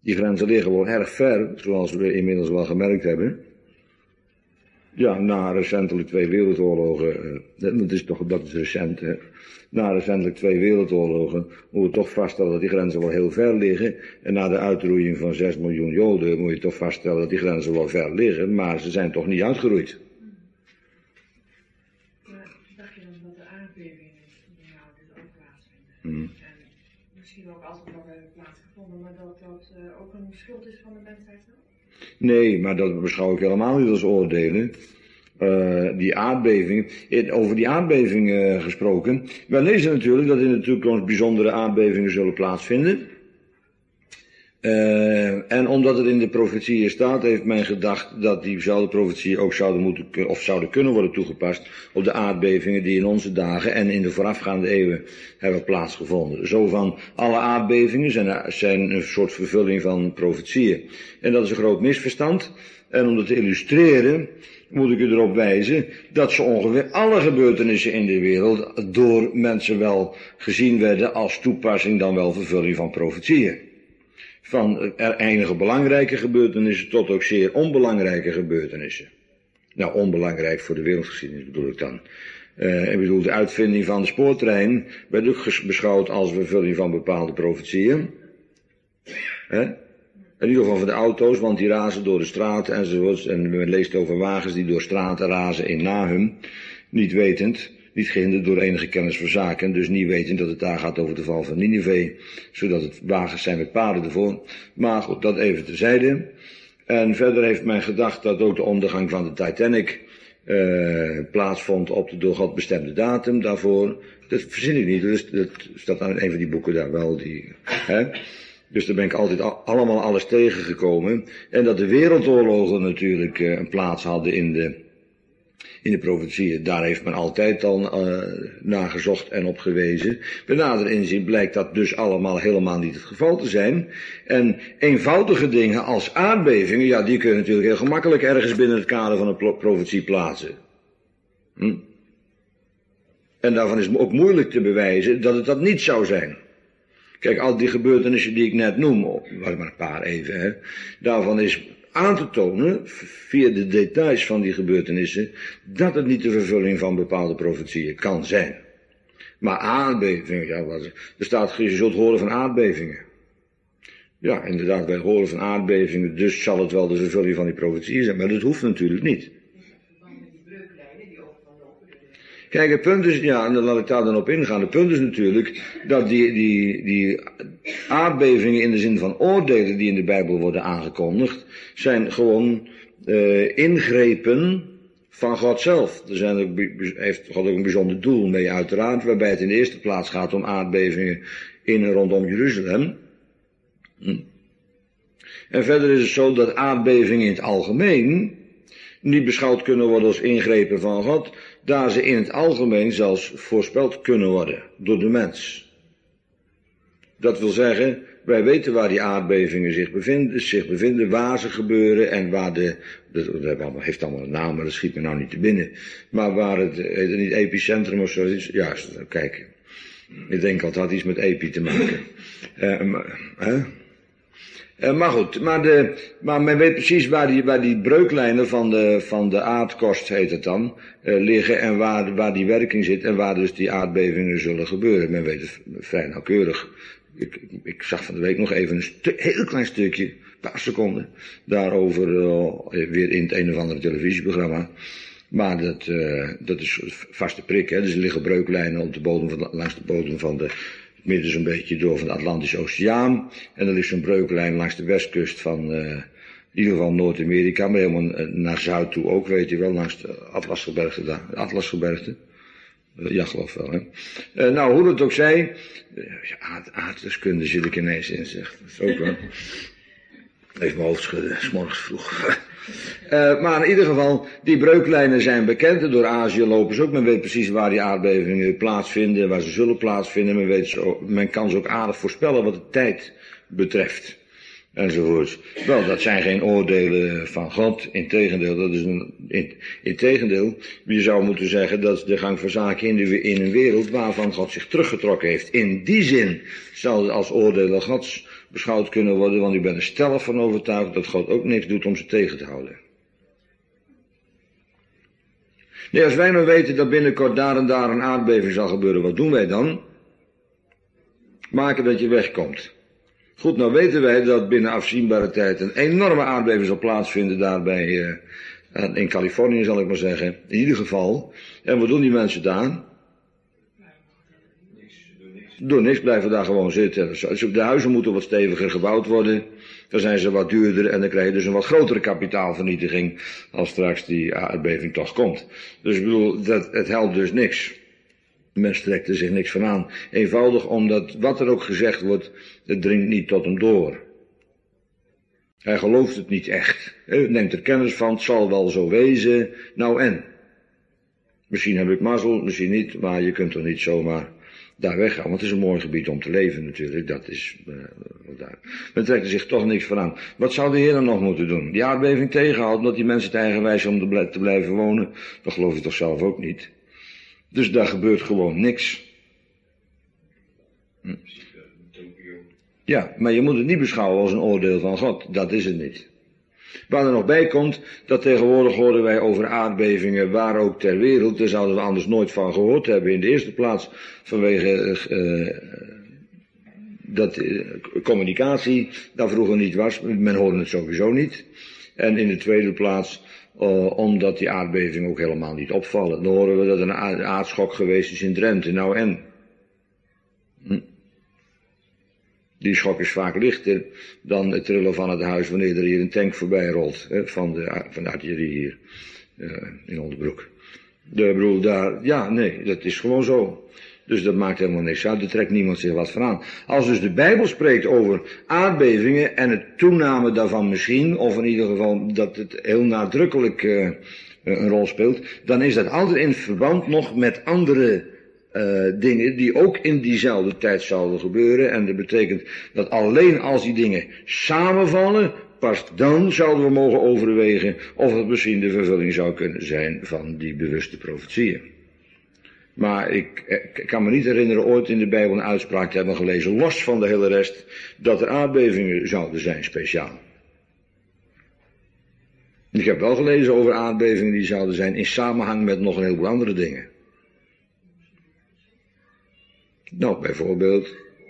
Die grenzen liggen gewoon erg ver, zoals we inmiddels wel gemerkt hebben. Ja, na recentelijk 2 wereldoorlogen, dat is recent, hè. Na recentelijk 2 wereldoorlogen moeten we toch vaststellen dat die grenzen wel heel ver liggen. En na de uitroeiing van 6 miljoen Joden moet je toch vaststellen dat die grenzen wel ver liggen, maar ze zijn toch niet uitgeroeid. Maar dacht je dan dat de aardbevingen in jou dus ook plaatsvinden? En misschien ook altijd nog hebben plaatsgevonden, maar dat ook een schuld is van de mensheid zelf? Nee, maar dat beschouw ik helemaal niet als oordelen. Die aardbevingen, over die aardbevingen gesproken. Wij lezen natuurlijk dat in de toekomst bijzondere aardbevingen zullen plaatsvinden. En omdat het in de profetieën staat, heeft men gedacht dat diezelfde profetieën ook zouden kunnen worden toegepast op de aardbevingen die in onze dagen en in de voorafgaande eeuwen hebben plaatsgevonden. Zo van alle aardbevingen zijn een soort vervulling van profetieën. En dat is een groot misverstand. En om dat te illustreren moet ik u erop wijzen dat zo ongeveer alle gebeurtenissen in de wereld door mensen wel gezien werden als toepassing dan wel vervulling van profetieën. Van enige belangrijke gebeurtenissen tot ook zeer onbelangrijke gebeurtenissen. Nou, onbelangrijk voor de wereldgeschiedenis bedoel ik dan. Ik bedoel, de uitvinding van de spoortrein werd ook beschouwd als vervulling van bepaalde profetieën. In ieder geval van de auto's, want die razen door de straten enzovoorts. En men leest over wagens die door straten razen in Nahum. Niet wetend, niet gehinderd door enige kennis van zaken. Dus niet wetend dat het daar gaat over de val van Nineve. Zodat het wagens zijn met paarden ervoor. Maar goed, dat even terzijde. En verder heeft men gedacht dat ook de ondergang van de Titanic plaatsvond op de door God bestemde datum daarvoor. Dat verzin ik niet, dus dat staat aan een van die boeken daar wel. Dus daar ben ik altijd allemaal alles tegengekomen. En dat de wereldoorlogen natuurlijk een plaats hadden in de profetieën. Daar heeft men altijd al naar gezocht en op gewezen. Bij nader inzien blijkt dat dus allemaal helemaal niet het geval te zijn. En eenvoudige dingen als aardbevingen, ja, die kun je natuurlijk heel gemakkelijk ergens binnen het kader van een profetie plaatsen. En daarvan is het ook moeilijk te bewijzen dat het dat niet zou zijn. Kijk, al die gebeurtenissen die ik net noem, maar een paar even, daarvan is aan te tonen, via de details van die gebeurtenissen, dat het niet de vervulling van bepaalde profetieën kan zijn. Maar aardbevingen, ja, er staat, je zult horen van aardbevingen. Ja, inderdaad, wij horen van aardbevingen, dus zal het wel de vervulling van die profetieën zijn, maar dat hoeft natuurlijk niet. Kijk, het punt is, ja, en dan laat ik daar dan op ingaan. Het punt is natuurlijk dat die aardbevingen in de zin van oordelen die in de Bijbel worden aangekondigd, zijn gewoon ingrepen van God zelf. Heeft God ook een bijzonder doel mee uiteraard, waarbij het in de eerste plaats gaat om aardbevingen in en rondom Jeruzalem. En verder is het zo dat aardbevingen in het algemeen niet beschouwd kunnen worden als ingrepen van God, daar ze in het algemeen zelfs voorspeld kunnen worden door de mens. Dat wil zeggen, wij weten waar die aardbevingen zich bevinden, waar ze gebeuren en waar dat heeft allemaal een naam, maar dat schiet me nou niet te binnen. Maar waar het, heet het niet epicentrum of zoiets? Juist, kijk. Ik denk dat had iets met epi te maken. Maar goed, maar men weet precies waar die breuklijnen van de aardkorst, heet het dan, liggen en waar die werking zit en waar dus die aardbevingen zullen gebeuren. Men weet het vrij nauwkeurig. Ik zag van de week nog even een heel klein stukje, een paar seconden, daarover weer in het een of andere televisieprogramma. Maar dat is vaste prik, hè. Dus er liggen breuklijnen op de bodem langs de bodem van de midden zo'n beetje door van de Atlantische Oceaan. En er ligt zo'n breuklijn langs de westkust van in ieder geval Noord-Amerika, maar helemaal naar zuid toe ook, weet je wel, langs de Atlasgebergte daar. De Atlasgebergte. Ja, geloof wel, hè. Nou, hoe het ook zij, aardrijkskunde zit ik ineens in, zeg. Dat is ook wel. Even mijn hoofd schudden, 's morgens vroeg. Maar in ieder geval, die breuklijnen zijn bekend. En door Azië lopen ze ook. Men weet precies waar die aardbevingen plaatsvinden, waar ze zullen plaatsvinden. Men kan ze ook aardig voorspellen wat de tijd betreft. enzovoorts. Wel, dat zijn geen oordelen van God. Integendeel, integendeel, je zou moeten zeggen dat is de gang van zaken in een wereld waarvan God zich teruggetrokken heeft. In die zin zal het als oordelen Gods beschouwd kunnen worden, want ik ben er stellig van overtuigd dat God ook niks doet om ze tegen te houden. Nee, als wij nou weten dat binnenkort daar en daar een aardbeving zal gebeuren, wat doen wij dan? Maken dat je wegkomt. Goed, nou weten wij dat binnen afzienbare tijd een enorme aardbeving zal plaatsvinden daarbij in Californië, zal ik maar zeggen. In ieder geval. En wat doen die mensen daar? Doen niks, blijven daar gewoon zitten. De huizen moeten wat steviger gebouwd worden. Dan zijn ze wat duurder en dan krijg je dus een wat grotere kapitaalvernietiging als straks die aardbeving toch komt. Dus ik bedoel, het helpt dus niks. Men trekt er zich niks van aan. Eenvoudig omdat wat er ook gezegd wordt, het dringt niet tot hem door. Hij gelooft het niet echt. Hij neemt er kennis van, het zal wel zo wezen. Nou en? Misschien heb ik mazzel, misschien niet, maar je kunt er niet zomaar daar weggaan. Want het is een mooi gebied om te leven natuurlijk, dat is daar. Men trekt er zich toch niks van aan. Wat zou de Heer dan nog moeten doen? Die aardbeving tegenhouden, omdat die mensen het eigenwijs om te blijven wonen? Dat geloof je toch zelf ook niet? Dus daar gebeurt gewoon niks. Ja, maar je moet het niet beschouwen als een oordeel van God. Dat is het niet. Waar er nog bij komt, dat tegenwoordig horen wij over aardbevingen waar ook ter wereld. Daar zouden we anders nooit van gehoord hebben. In de eerste plaats vanwege dat communicatie daar vroeger niet was. Men hoorde het sowieso niet. En in de tweede plaats omdat die aardbevingen ook helemaal niet opvallen. Dan horen we dat een aardschok geweest is in Drenthe. Nou en? Die schok is vaak lichter dan het trillen van het huis wanneer er hier een tank voorbij rolt. Van de artillerie hier in Onderbroek. De bedoel daar, ja nee, dat is gewoon zo. Dus dat maakt helemaal niks uit, er trekt niemand zich wat van aan. Als dus de Bijbel spreekt over aardbevingen en het toename daarvan misschien, of in ieder geval dat het heel nadrukkelijk een rol speelt, dan is dat altijd in verband nog met andere dingen die ook in diezelfde tijd zouden gebeuren. En dat betekent dat alleen als die dingen samenvallen, pas dan zouden we mogen overwegen of het misschien de vervulling zou kunnen zijn van die bewuste profetieën. Maar ik kan me niet herinneren ooit in de Bijbel een uitspraak te hebben gelezen, los van de hele rest, dat er aardbevingen zouden zijn speciaal. Ik heb wel gelezen over aardbevingen die zouden zijn in samenhang met nog een heleboel andere dingen. Nou, bijvoorbeeld.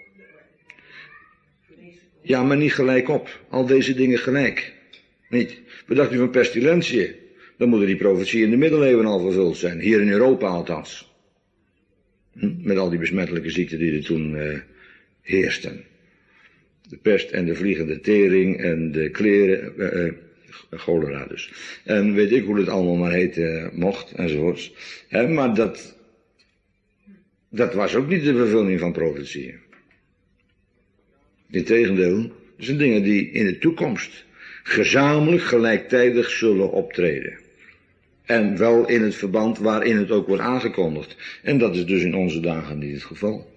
Ja, maar niet gelijk op. Al deze dingen gelijk. Niet. Wat dacht u van pestilentiën? Dan moeten die profetieën in de middeleeuwen al vervuld zijn. Hier in Europa althans. Met al die besmettelijke ziekten die er toen heersten. De pest en de vliegende tering en de kleren, cholera dus. En weet ik hoe het allemaal maar heten mocht enzovoorts. Maar dat was ook niet de vervulling van profetieën. Integendeel, dat zijn dingen die in de toekomst gezamenlijk gelijktijdig zullen optreden. En wel in het verband waarin het ook wordt aangekondigd. En dat is dus in onze dagen niet het geval.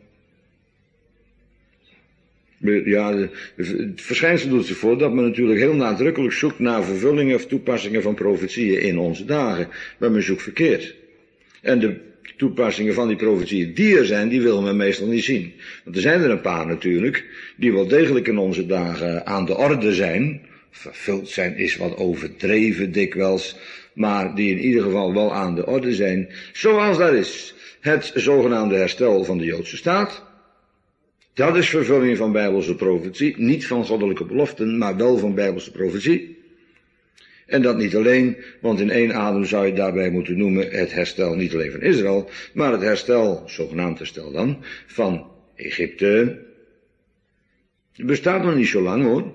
Ja, het verschijnsel doet zich voor dat men natuurlijk heel nadrukkelijk zoekt naar vervullingen of toepassingen van profetieën in onze dagen. Maar men zoekt verkeerd. En de toepassingen van die profetieën die er zijn, die wil men meestal niet zien. Want er zijn er een paar natuurlijk, die wel degelijk in onze dagen aan de orde zijn. Vervuld zijn is wat overdreven dikwijls, maar die in ieder geval wel aan de orde zijn. Zoals dat is het zogenaamde herstel van de Joodse staat. Dat is vervulling van bijbelse profetie, niet van goddelijke beloften, maar wel van bijbelse profetie. En dat niet alleen, want in één adem zou je daarbij moeten noemen het herstel niet alleen van Israël, maar het herstel, zogenaamd herstel dan, van Egypte. Het bestaat nog niet zo lang hoor.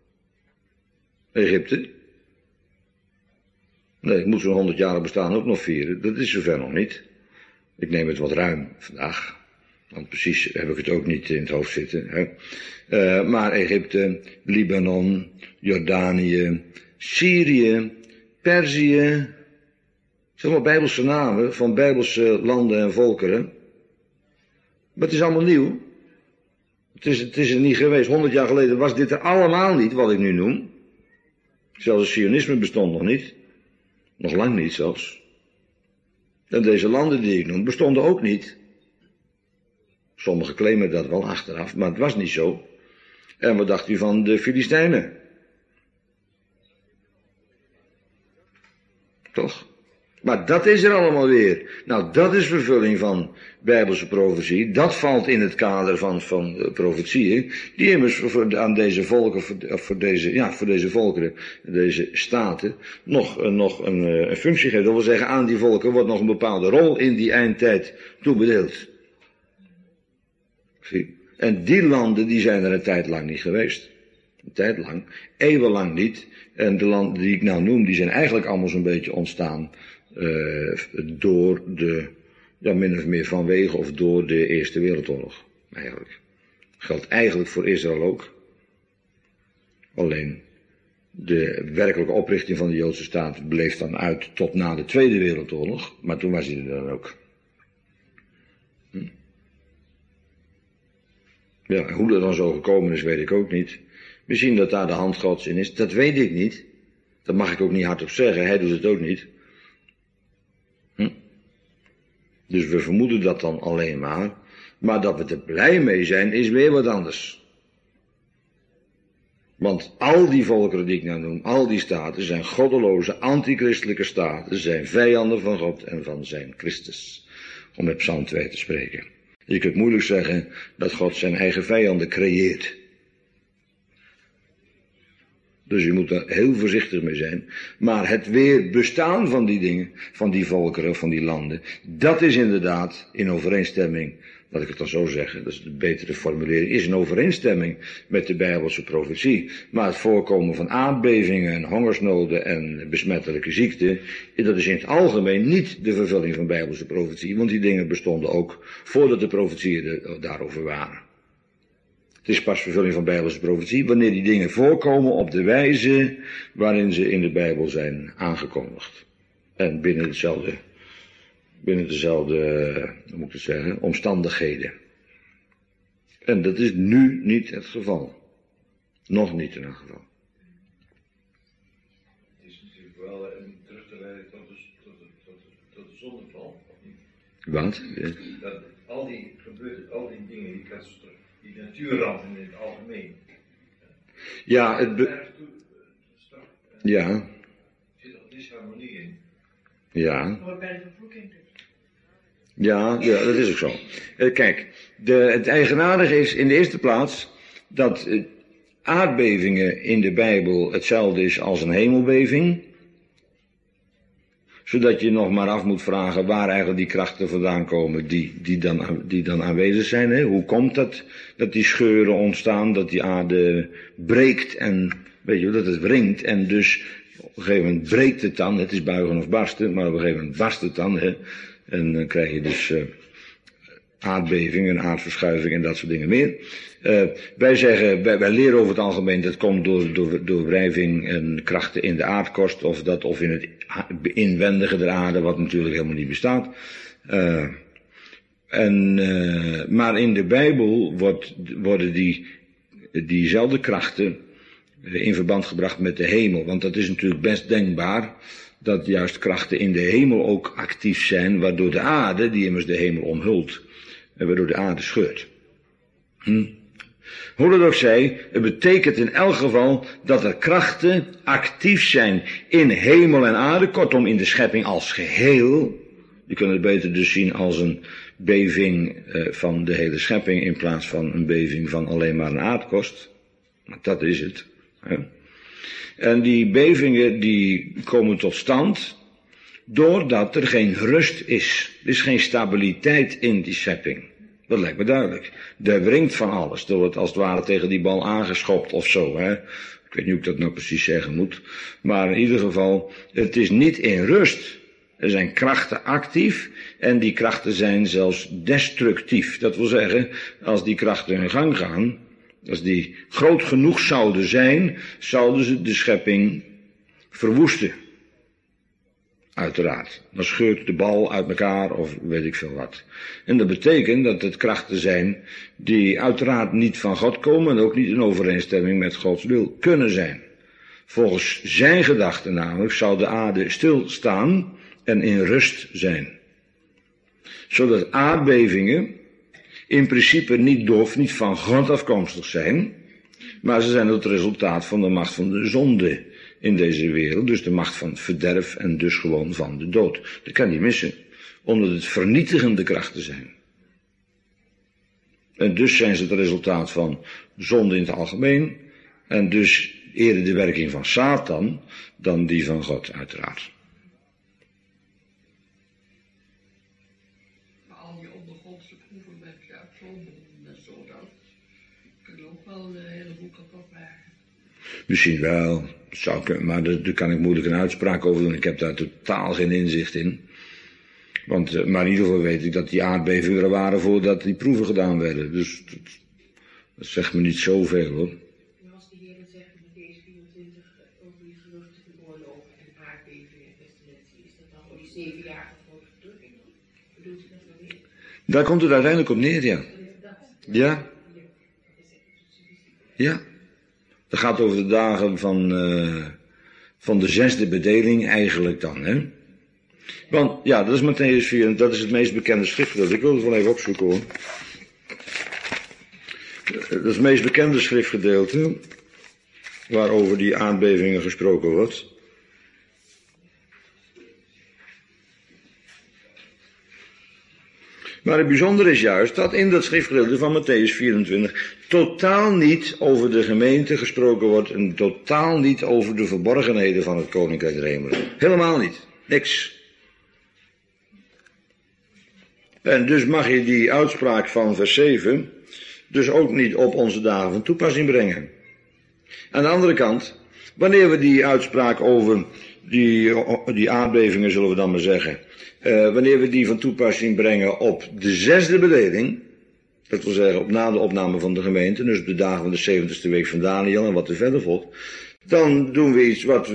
Egypte. Nee, ik moet zo'n 100 jaar bestaan ook nog vieren, dat is zover nog niet. Ik neem het wat ruim vandaag. Want precies heb ik het ook niet in het hoofd zitten. Hè. Maar Egypte, Libanon, Jordanië, Syrië, Perzië. Het zijn allemaal bijbelse namen van bijbelse landen en volkeren. Maar het is allemaal nieuw. Het is er niet geweest. 100 jaar geleden was dit er allemaal niet, wat ik nu noem. Zelfs het sionisme bestond nog niet. Nog lang niet zelfs. En deze landen die ik noem bestonden ook niet. Sommigen claimen dat wel achteraf, maar het was niet zo. En wat dacht u van de Filistijnen? Toch? Maar dat is er allemaal weer. Nou, dat is vervulling van Bijbelse profetie. Dat valt in het kader van profetieën. Die immers aan deze volken, voor deze volkeren, deze staten, nog een functie geeft. Dat wil zeggen, aan die volken wordt nog een bepaalde rol in die eindtijd toebedeeld. Zie? En die landen, die zijn er een tijd lang niet geweest. Een tijd lang. Eeuwenlang niet. En de landen die ik nou noem, die zijn eigenlijk allemaal zo'n beetje ontstaan door min of meer vanwege of door de Eerste Wereldoorlog. Eigenlijk. Geldt eigenlijk voor Israël ook. Alleen de werkelijke oprichting van de Joodse staat bleef dan uit tot na de Tweede Wereldoorlog. Maar toen was hij er dan ook. Ja, hoe dat dan zo gekomen is, weet ik ook niet. Misschien dat daar de hand Gods in is, dat weet ik niet. Dat mag ik ook niet hardop zeggen, hij doet het ook niet. Dus we vermoeden dat dan alleen maar. Maar dat we er blij mee zijn, is weer wat anders. Want al die volkeren die ik nou noem, al die staten, zijn goddeloze, antichristelijke staten, zijn vijanden van God en van zijn Christus. Om met Psalm 2 te spreken. Je kunt moeilijk zeggen dat God zijn eigen vijanden creëert. Dus je moet daar heel voorzichtig mee zijn. Maar het weer bestaan van die dingen, van die volkeren, van die landen, dat is inderdaad in overeenstemming, laat ik het dan zo zeggen, dat is de betere formulering, is in overeenstemming met de Bijbelse profetie. Maar het voorkomen van aardbevingen en hongersnoden en besmettelijke ziekten, dat is in het algemeen niet de vervulling van Bijbelse profetie, want die dingen bestonden ook voordat de profetieën daarover waren. Het is pas vervulling van Bijbelse profetie wanneer die dingen voorkomen op de wijze waarin ze in de Bijbel zijn aangekondigd. En binnen dezelfde, hoe moet ik het zeggen, omstandigheden. En dat is nu niet het geval. Nog niet in elk geval. Het is natuurlijk wel terug te leiden tot de zondeval, of niet? Wat? Dat al die dingen, die natuurrampen in het algemeen. Ja, ja. Er zit al disharmonie in. Ja. Hoort bij de vervloeking dus. Ja, dat is ook zo. Kijk, het eigenaardige is in de eerste plaats dat aardbevingen in de Bijbel hetzelfde is als een hemelbeving. Zodat je nog maar af moet vragen waar eigenlijk die krachten vandaan komen die dan aanwezig zijn. Hè? Hoe komt dat die scheuren ontstaan, dat die aarde breekt en weet je, dat het wringt en dus op een gegeven moment breekt het dan. Het is buigen of barsten, maar op een gegeven moment barst het dan. Hè? En dan krijg je dus aardbevingen, aardverschuiving en dat soort dingen meer. Wij leren over het algemeen dat komt door wrijving en krachten in de aardkorst of in het inwendige der aarde, wat natuurlijk helemaal niet bestaat. Maar in de Bijbel worden diezelfde krachten in verband gebracht met de hemel. Want dat is natuurlijk best denkbaar dat juist krachten in de hemel ook actief zijn, waardoor de aarde, die immers de hemel omhult, waardoor de aarde scheurt. Hoe dat ook zij, het betekent in elk geval dat er krachten actief zijn in hemel en aarde, kortom in de schepping als geheel. Je kunt het beter dus zien als een beving van de hele schepping in plaats van een beving van alleen maar een aardkorst. Dat is het. En die bevingen die komen tot stand doordat er geen rust is. Er is geen stabiliteit in die schepping. Dat lijkt me duidelijk. Er wringt van alles. Er wordt als het ware tegen die bal aangeschopt of zo. Hè? Ik weet niet hoe ik dat nou precies zeggen moet. Maar in ieder geval, het is niet in rust. Er zijn krachten actief en die krachten zijn zelfs destructief. Dat wil zeggen, als die krachten in gang gaan, als die groot genoeg zouden zijn, zouden ze de schepping verwoesten. uiteraard. Dan scheurt de bal uit elkaar of weet ik veel wat. En dat betekent dat het krachten zijn die uiteraard niet van God komen en ook niet in overeenstemming met Gods wil kunnen zijn. Volgens zijn gedachten namelijk zou de aarde stilstaan en in rust zijn. Zodat aardbevingen in principe niet van God afkomstig zijn, maar ze zijn het resultaat van de macht van de zonde in deze wereld, dus de macht van het verderf en dus gewoon van de dood. Dat kan niet missen, omdat het vernietigende krachten zijn. En dus zijn ze het resultaat van zonde in het algemeen, en dus eerder de werking van Satan dan die van God, uiteraard. Maar al die ondergrondse proeven met atoombomen en zo, dat kunnen ook wel een heleboel kapot maken. Misschien wel, zou kunnen, maar daar kan ik moeilijk een uitspraak over doen. Ik heb daar totaal geen inzicht in. Want, maar in ieder geval weet ik dat die aardbevingen er waren voordat die proeven gedaan werden. Dus dat zegt me niet zoveel, hoor. Maar als de Heer zegt in Mattheüs 24 over die geruchtige oorlogen en aardbevingen en pestilentie, is dat dan voor die 7 jaar grote verdrukking? Bedoelt u dat wel weer? Daar komt het uiteindelijk op neer, ja. Ja. Ja. Dat gaat over de dagen van de 6e bedeling eigenlijk dan, hè. Want, ja, dat is Mattheüs 4, dat is het meest bekende schriftgedeelte. Ik wil het wel even opzoeken, hoor. Dat is het meest bekende schriftgedeelte waarover die aardbevingen gesproken wordt. Maar het bijzondere is juist dat in dat schriftgedeelte van Mattheüs 24 totaal niet over de gemeente gesproken wordt en totaal niet over de verborgenheden van het Koninkrijk der Hemelen. Helemaal niet. Niks. En dus mag je die uitspraak van vers 7 dus ook niet op onze dagen van toepassing brengen. Aan de andere kant, wanneer we die uitspraak over die aardbevingen, zullen we dan maar zeggen, wanneer we die van toepassing brengen op de 6e bedeling, dat wil zeggen op na de opname van de gemeente, dus op de dagen van de 70ste week van Daniel en wat er verder volgt, dan doen we iets wat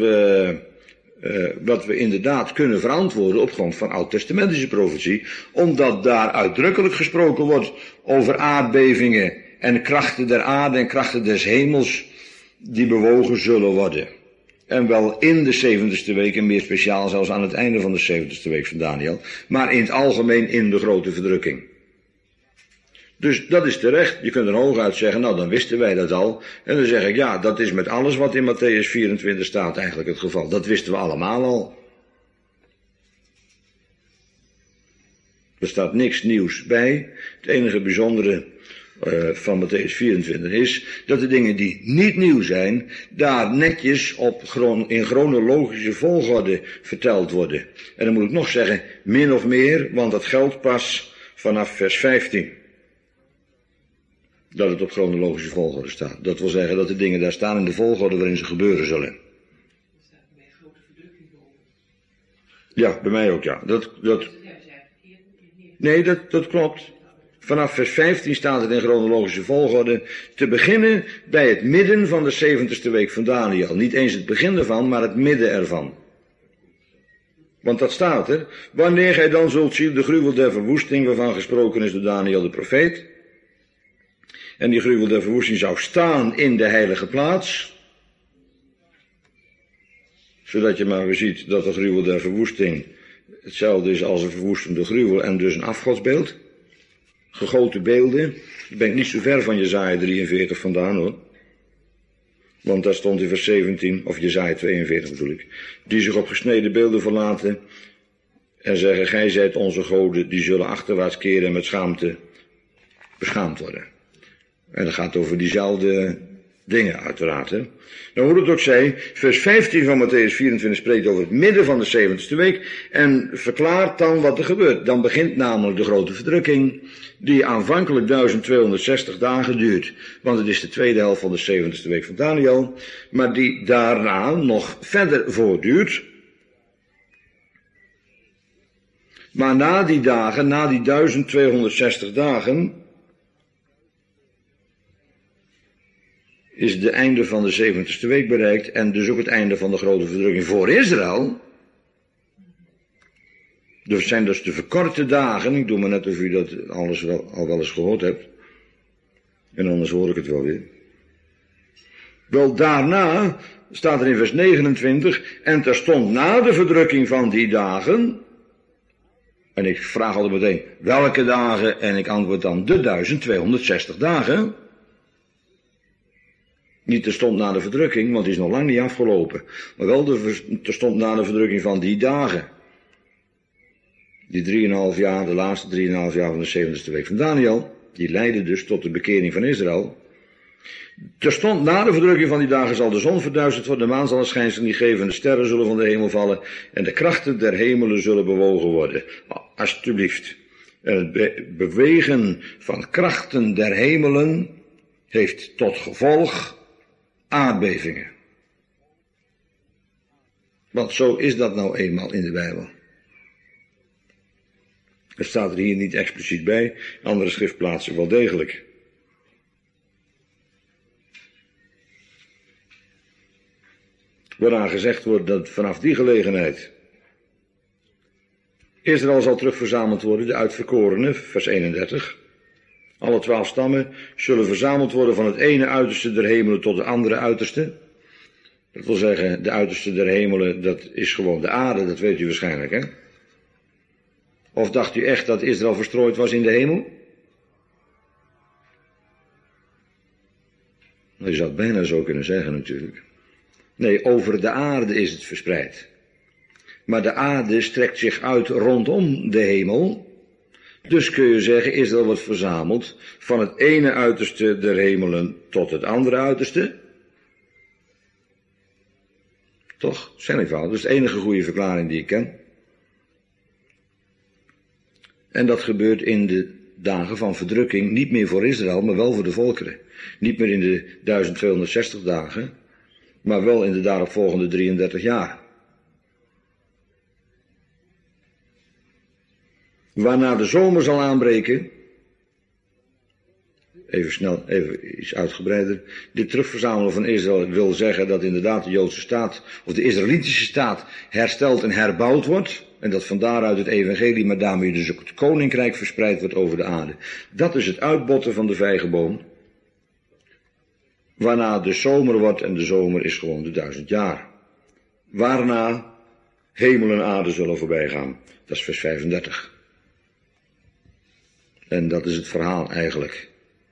we inderdaad kunnen verantwoorden op grond van oud-testamentische profetie, omdat daar uitdrukkelijk gesproken wordt over aardbevingen en krachten der aarde en krachten des hemels die bewogen zullen worden. En wel in de 70ste week en meer speciaal zelfs aan het einde van de 70ste week van Daniel, maar in het algemeen in de grote verdrukking. Dus dat is terecht. Je kunt er hooguit zeggen, nou dan wisten wij dat al. En dan zeg ik, ja, dat is met alles wat in Mattheüs 24 staat eigenlijk het geval. Dat wisten we allemaal al. Er staat niks nieuws bij. Het enige bijzondere van Mattheüs 24 is dat de dingen die niet nieuw zijn, daar netjes in chronologische volgorde verteld worden. En dan moet ik nog zeggen, min of meer, want dat geldt pas vanaf vers 15. Dat het op chronologische volgorde staat. Dat wil zeggen dat de dingen daar staan in de volgorde waarin ze gebeuren zullen. Er staat bij grote verdrukking boven. Ja, bij mij ook, ja. Nee, dat klopt. Vanaf vers 15 staat het in chronologische volgorde. Te beginnen bij het midden van de 70ste week van Daniel. Niet eens het begin ervan, maar het midden ervan. Want dat staat er. Wanneer gij dan zult zien de gruwel der verwoesting waarvan gesproken is door Daniel de profeet. En die gruwel der verwoesting zou staan in de heilige plaats. Zodat je maar weer ziet dat de gruwel der verwoesting hetzelfde is als een verwoestende gruwel en dus een afgodsbeeld. Gegoten beelden. Ik ben niet zo ver van Jesaja 43 vandaan, hoor. Want daar stond in vers 17, of Jesaja 42 bedoel ik, die zich op gesneden beelden verlaten en zeggen, gij zijt onze goden, die zullen achterwaarts keren en met schaamte beschaamd worden. En dat gaat over diezelfde dingen uiteraard. Hè. Nou, hoe het ook zij, vers 15 van Mattheüs 24 spreekt over het midden van de 70ste week en verklaart dan wat er gebeurt. Dan begint namelijk de grote verdrukking, die aanvankelijk 1260 dagen duurt. Want het is de tweede helft van de 70ste week van Daniel, maar die daarna nog verder voortduurt. Maar na die dagen, na die 1260 dagen, is het einde van de 70ste week bereikt en dus ook het einde van de grote verdrukking voor Israël. Dat zijn dus de verkorte dagen. Ik doe maar net of u dat alles al wel eens gehoord hebt. En anders hoor ik het wel weer. Wel, daarna staat er in vers 29, en terstond na de verdrukking van die dagen, en ik vraag altijd meteen, welke dagen? En ik antwoord dan, de 1260 dagen. Niet terstond na de verdrukking, want die is nog lang niet afgelopen. Maar wel terstond na de verdrukking van die dagen. Die 3,5 jaar, de laatste 3,5 jaar van de 70ste week van Daniel, die leidden dus tot de bekering van Israël. Terstond na de verdrukking van die dagen zal de zon verduisterd worden, de maan zal een schijnsel niet geven, en de sterren zullen van de hemel vallen, en de krachten der hemelen zullen bewogen worden. Alsjeblieft. En het bewegen van krachten der hemelen heeft tot gevolg aardbevingen. Want zo is dat nou eenmaal in de Bijbel. Het staat er hier niet expliciet bij, andere schriftplaatsen wel degelijk. Waaraan gezegd wordt dat vanaf die gelegenheid Israël zal terugverzameld worden, de uitverkorenen, vers 31. Alle 12 stammen zullen verzameld worden van het ene uiterste der hemelen tot de andere uiterste. Dat wil zeggen, de uiterste der hemelen, dat is gewoon de aarde, dat weet u waarschijnlijk, hè? Of dacht u echt dat Israël verstrooid was in de hemel? Nou, je zou het bijna zo kunnen zeggen natuurlijk. Nee, over de aarde is het verspreid. Maar de aarde strekt zich uit rondom de hemel. Dus kun je zeggen, Israël wordt verzameld van het ene uiterste der hemelen tot het andere uiterste. Toch? Zijn eenvoudig. Dat is de enige goede verklaring die ik ken. En dat gebeurt in de dagen van verdrukking, niet meer voor Israël, maar wel voor de volkeren. Niet meer in de 1260 dagen, maar wel in de daaropvolgende 33 jaar. Waarna de zomer zal aanbreken, even snel, even iets uitgebreider. Dit terugverzamelen van Israël wil zeggen dat inderdaad de Joodse staat, of de Israëlitische staat, hersteld en herbouwd wordt. En dat van daaruit het evangelie, maar daarmee dus ook het koninkrijk verspreid wordt over de aarde. Dat is het uitbotten van de vijgenboom. Waarna de zomer wordt, en de zomer is gewoon de 1000 jaar. Waarna hemel en aarde zullen voorbij gaan. Dat is vers 35. En dat is het verhaal eigenlijk.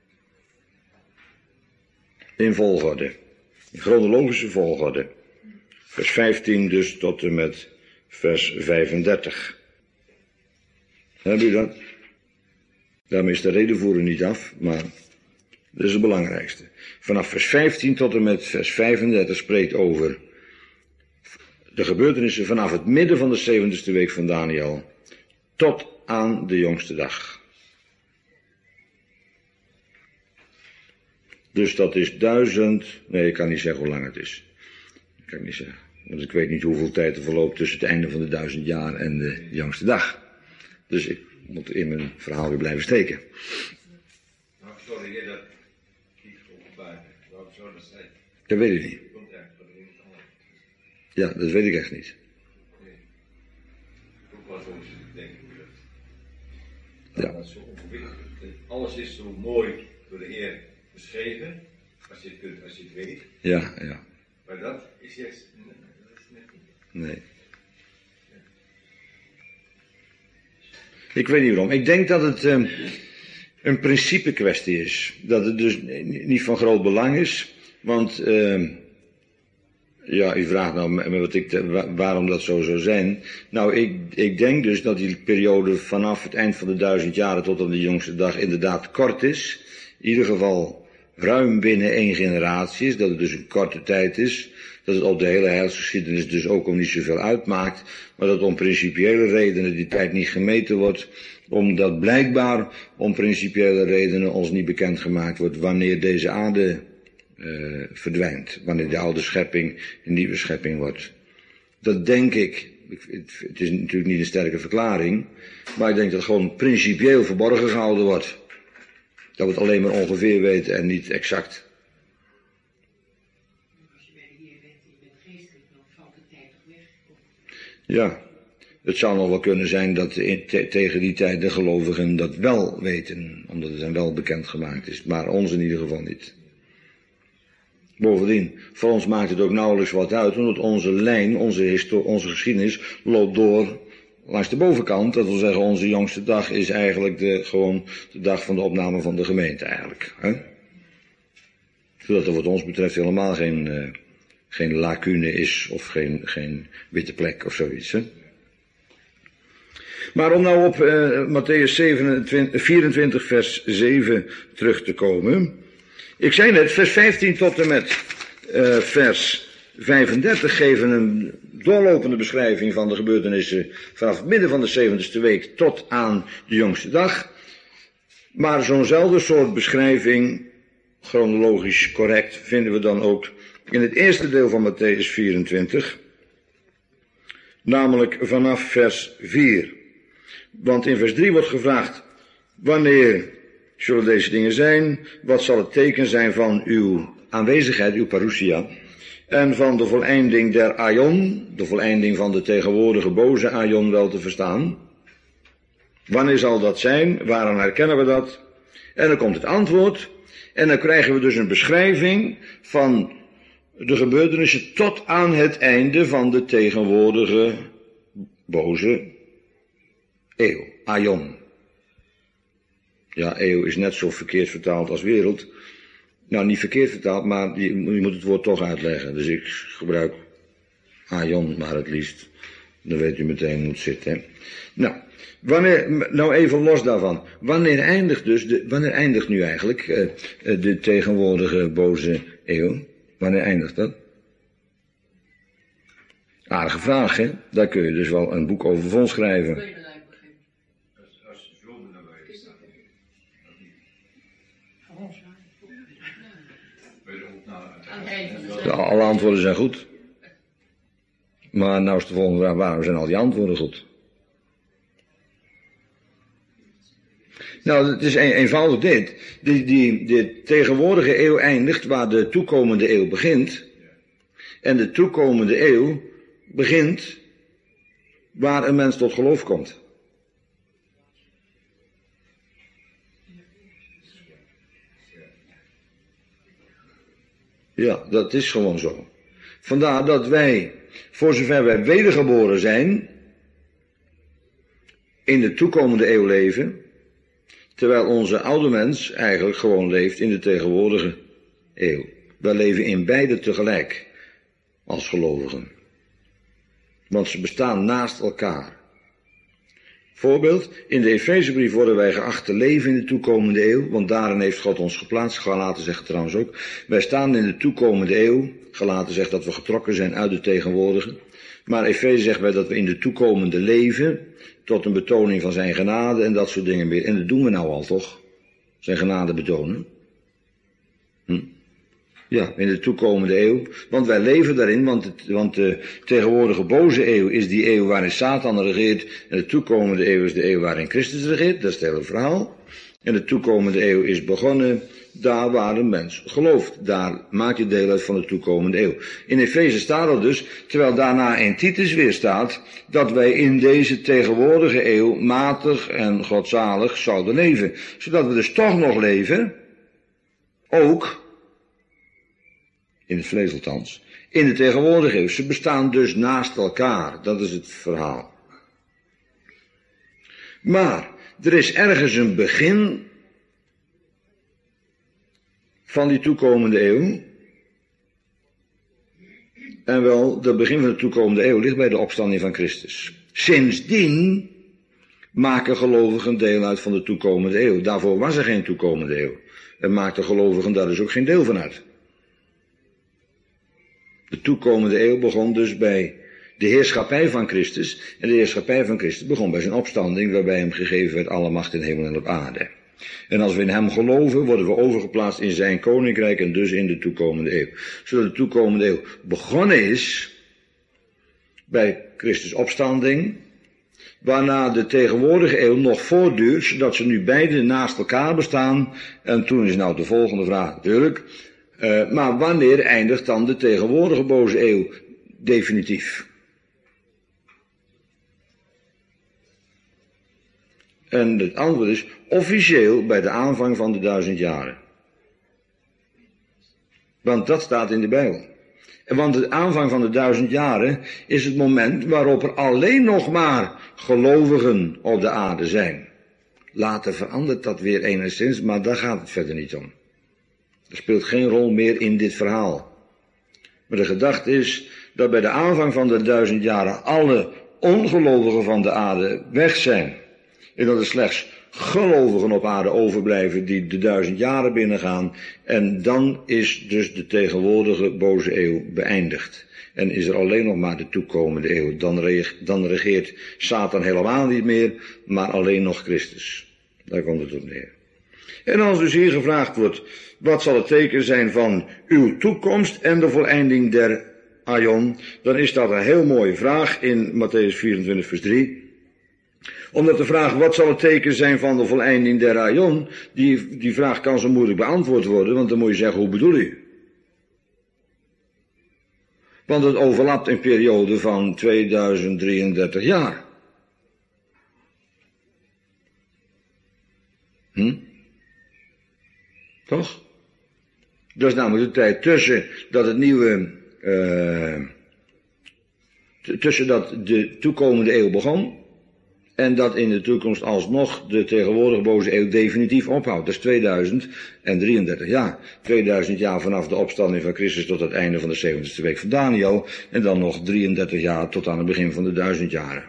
In volgorde. In chronologische volgorde. Vers 15 dus tot en met vers 35. Heb u dat? Daarmee is de redevoering niet af, maar dat is het belangrijkste. Vanaf vers 15 tot en met vers 35 spreekt over de gebeurtenissen vanaf het midden van de 70ste week van Daniel tot aan de jongste dag. Dus dat is 1000, nee, ik kan niet zeggen hoe lang het is. Dat kan ik niet zeggen. Want ik weet niet hoeveel tijd er verloopt tussen het einde van de 1000 jaar en de jongste dag. Dus ik moet in mijn verhaal weer blijven steken. Nou, sorry, heer, dat kiet openbaar. Waarom zou dat zijn? Dat weet ik niet. Komt eigenlijk van iemand anders. Ja, dat weet ik echt niet. Nee. Ook wel zo zitten denken hoe dat. Ja. Dat is zo ongewikkeld. Alles is zo mooi door de Heer beschreven. Als je het kunt, als je het weet. Ja, ja. Maar dat is juist, dat is net niet. Nee. Ik weet niet waarom. Ik denk dat het een principe kwestie is. Dat het dus niet van groot belang is. Want, ja, u vraagt nou waarom dat zo zou zijn. Nou, ik denk dus dat die periode vanaf het eind van de 1000 jaren tot aan de jongste dag inderdaad kort is. In ieder geval ruim binnen 1 generatie is. Dat het dus een korte tijd is. Dat het op de hele heilsgeschiedenis dus ook om niet zoveel uitmaakt. Maar dat om principiële redenen die tijd niet gemeten wordt. Omdat blijkbaar om principiële redenen ons niet bekendgemaakt wordt wanneer deze aarde verdwijnt. Wanneer de oude schepping een nieuwe schepping wordt. Dat denk ik. Het is natuurlijk niet een sterke verklaring. Maar ik denk dat het gewoon principieel verborgen gehouden wordt. Dat we het alleen maar ongeveer weten en niet exact. Als je bij de Heer bent en je bent geestelijk, dan valt de tijd toch weg. Ja, Het zou nog wel kunnen zijn dat tegen die tijd de gelovigen dat wel weten, omdat het hen wel bekend gemaakt is, maar ons in ieder geval niet. Bovendien, voor ons maakt het ook nauwelijks wat uit, omdat onze lijn, onze geschiedenis, loopt door langs de bovenkant. Dat wil zeggen, onze jongste dag is eigenlijk gewoon de dag van de opname van de gemeente eigenlijk. Hè? Zodat er wat ons betreft helemaal geen lacune is of geen witte plek of zoiets. Hè? Maar om nou op Mattheüs 24 vers 7 terug te komen. Ik zei net, vers 15 tot en met vers 35 geven een doorlopende beschrijving van de gebeurtenissen vanaf het midden van de 70ste week tot aan de jongste dag. Maar zo'nzelfde soort beschrijving, chronologisch correct, vinden we dan ook in het eerste deel van Mattheüs 24. Namelijk vanaf vers 4. Want in vers 3 wordt gevraagd, wanneer zullen deze dingen zijn? Wat zal het teken zijn van uw aanwezigheid, uw parousia? En van de voleinding der aion, de voleinding van de tegenwoordige boze aion wel te verstaan. Wanneer zal dat zijn? Waaraan herkennen we dat? En dan komt het antwoord. En dan krijgen we dus een beschrijving van de gebeurtenissen tot aan het einde van de tegenwoordige boze eeuw, aion. Ja, eeuw is net zo verkeerd vertaald als wereld. Nou, niet verkeerd vertaald, maar je moet het woord toch uitleggen. Dus ik gebruik aion maar het liefst. Dan weet u meteen hoe het zit, hè. Nou even los daarvan. Wanneer eindigt nu eigenlijk de tegenwoordige boze eeuw? Wanneer eindigt dat? Aardige vraag, hè? Daar kun je dus wel een boek over vol schrijven. Als de zomer naar buiten staat. Ja, alle antwoorden zijn goed. Maar nou is de volgende vraag, waarom zijn al die antwoorden goed? Nou, het is eenvoudig dit. De tegenwoordige eeuw eindigt waar de toekomende eeuw begint. En de toekomende eeuw begint waar een mens tot geloof komt. Ja, dat is gewoon zo. Vandaar dat wij, voor zover wij wedergeboren zijn, in de toekomende eeuw leven, terwijl onze oude mens eigenlijk gewoon leeft in de tegenwoordige eeuw. Wij leven in beide tegelijk, als gelovigen. Want ze bestaan naast elkaar. Voorbeeld, in de Efezebrief worden wij geacht te leven in de toekomende eeuw, want daarin heeft God ons geplaatst. Galaten zegt trouwens ook, wij staan in de toekomende eeuw. Galaten zegt dat we getrokken zijn uit de tegenwoordige. Maar Efeze zegt wij dat we in de toekomende leven, tot een betoning van zijn genade en dat soort dingen meer. En dat doen we nou al toch? Zijn genade betonen. Ja, in de toekomende eeuw. Want wij leven daarin, want de tegenwoordige boze eeuw is die eeuw waarin Satan regeert. En de toekomende eeuw is de eeuw waarin Christus regeert. Dat is het hele verhaal. En de toekomende eeuw is begonnen daar waar een mens gelooft. Daar maak je deel uit van de toekomende eeuw. In Efeze staat er dus, terwijl daarna in Titus weer staat, dat wij in deze tegenwoordige eeuw matig en godzalig zouden leven. Zodat we dus toch nog leven, ook in het vlees althans, in de tegenwoordige eeuw. Ze bestaan dus naast elkaar. Dat is het verhaal. Maar er is ergens een begin van die toekomende eeuw. En wel, het begin van de toekomende eeuw ligt bij de opstanding van Christus. Sindsdien maken gelovigen deel uit van de toekomende eeuw. Daarvoor was er geen toekomende eeuw. En maakten gelovigen daar dus ook geen deel van uit. De toekomende eeuw begon dus bij de heerschappij van Christus. En de heerschappij van Christus begon bij zijn opstanding, waarbij hem gegeven werd alle macht in hemel en op aarde. En als we in hem geloven, worden we overgeplaatst in zijn koninkrijk en dus in de toekomende eeuw. Zodat de toekomende eeuw begonnen is bij Christus' opstanding, waarna de tegenwoordige eeuw nog voortduurt, zodat ze nu beide naast elkaar bestaan. En toen is nou de volgende vraag natuurlijk. Maar wanneer eindigt dan de tegenwoordige boze eeuw definitief? En het antwoord is officieel bij de aanvang van de 1000 jaren. Want dat staat in de Bijbel. Want de aanvang van de 1000 jaren is het moment waarop er alleen nog maar gelovigen op de aarde zijn. Later verandert dat weer enigszins, maar daar gaat het verder niet om. Er speelt geen rol meer in dit verhaal. Maar de gedachte is dat bij de aanvang van de 1000 jaren alle ongelovigen van de aarde weg zijn. En dat er slechts gelovigen op aarde overblijven die de 1000 jaren binnengaan. En dan is dus de tegenwoordige boze eeuw beëindigd. En is er alleen nog maar de toekomende eeuw. Dan regeert Satan helemaal niet meer, maar alleen nog Christus. Daar komt het op neer. En als dus hier gevraagd wordt, wat zal het teken zijn van uw toekomst en de voleinding der aion, dan is dat een heel mooie vraag in Mattheüs 24 vers 3. Omdat de vraag, wat zal het teken zijn van de voleinding der aion, die vraag kan zo moeilijk beantwoord worden, want dan moet je zeggen, hoe bedoel u? Want het overlapt een periode van 2033 jaar. Toch? Dat is namelijk de tijd tussen dat het nieuwe, tussen dat de toekomende eeuw begon en dat in de toekomst alsnog de tegenwoordige boze eeuw definitief ophoudt. Dat is 2033 jaar. 2000 jaar vanaf de opstanding van Christus tot het einde van de 70ste week van Daniel. En dan nog 33 jaar tot aan het begin van de 1000 jaren.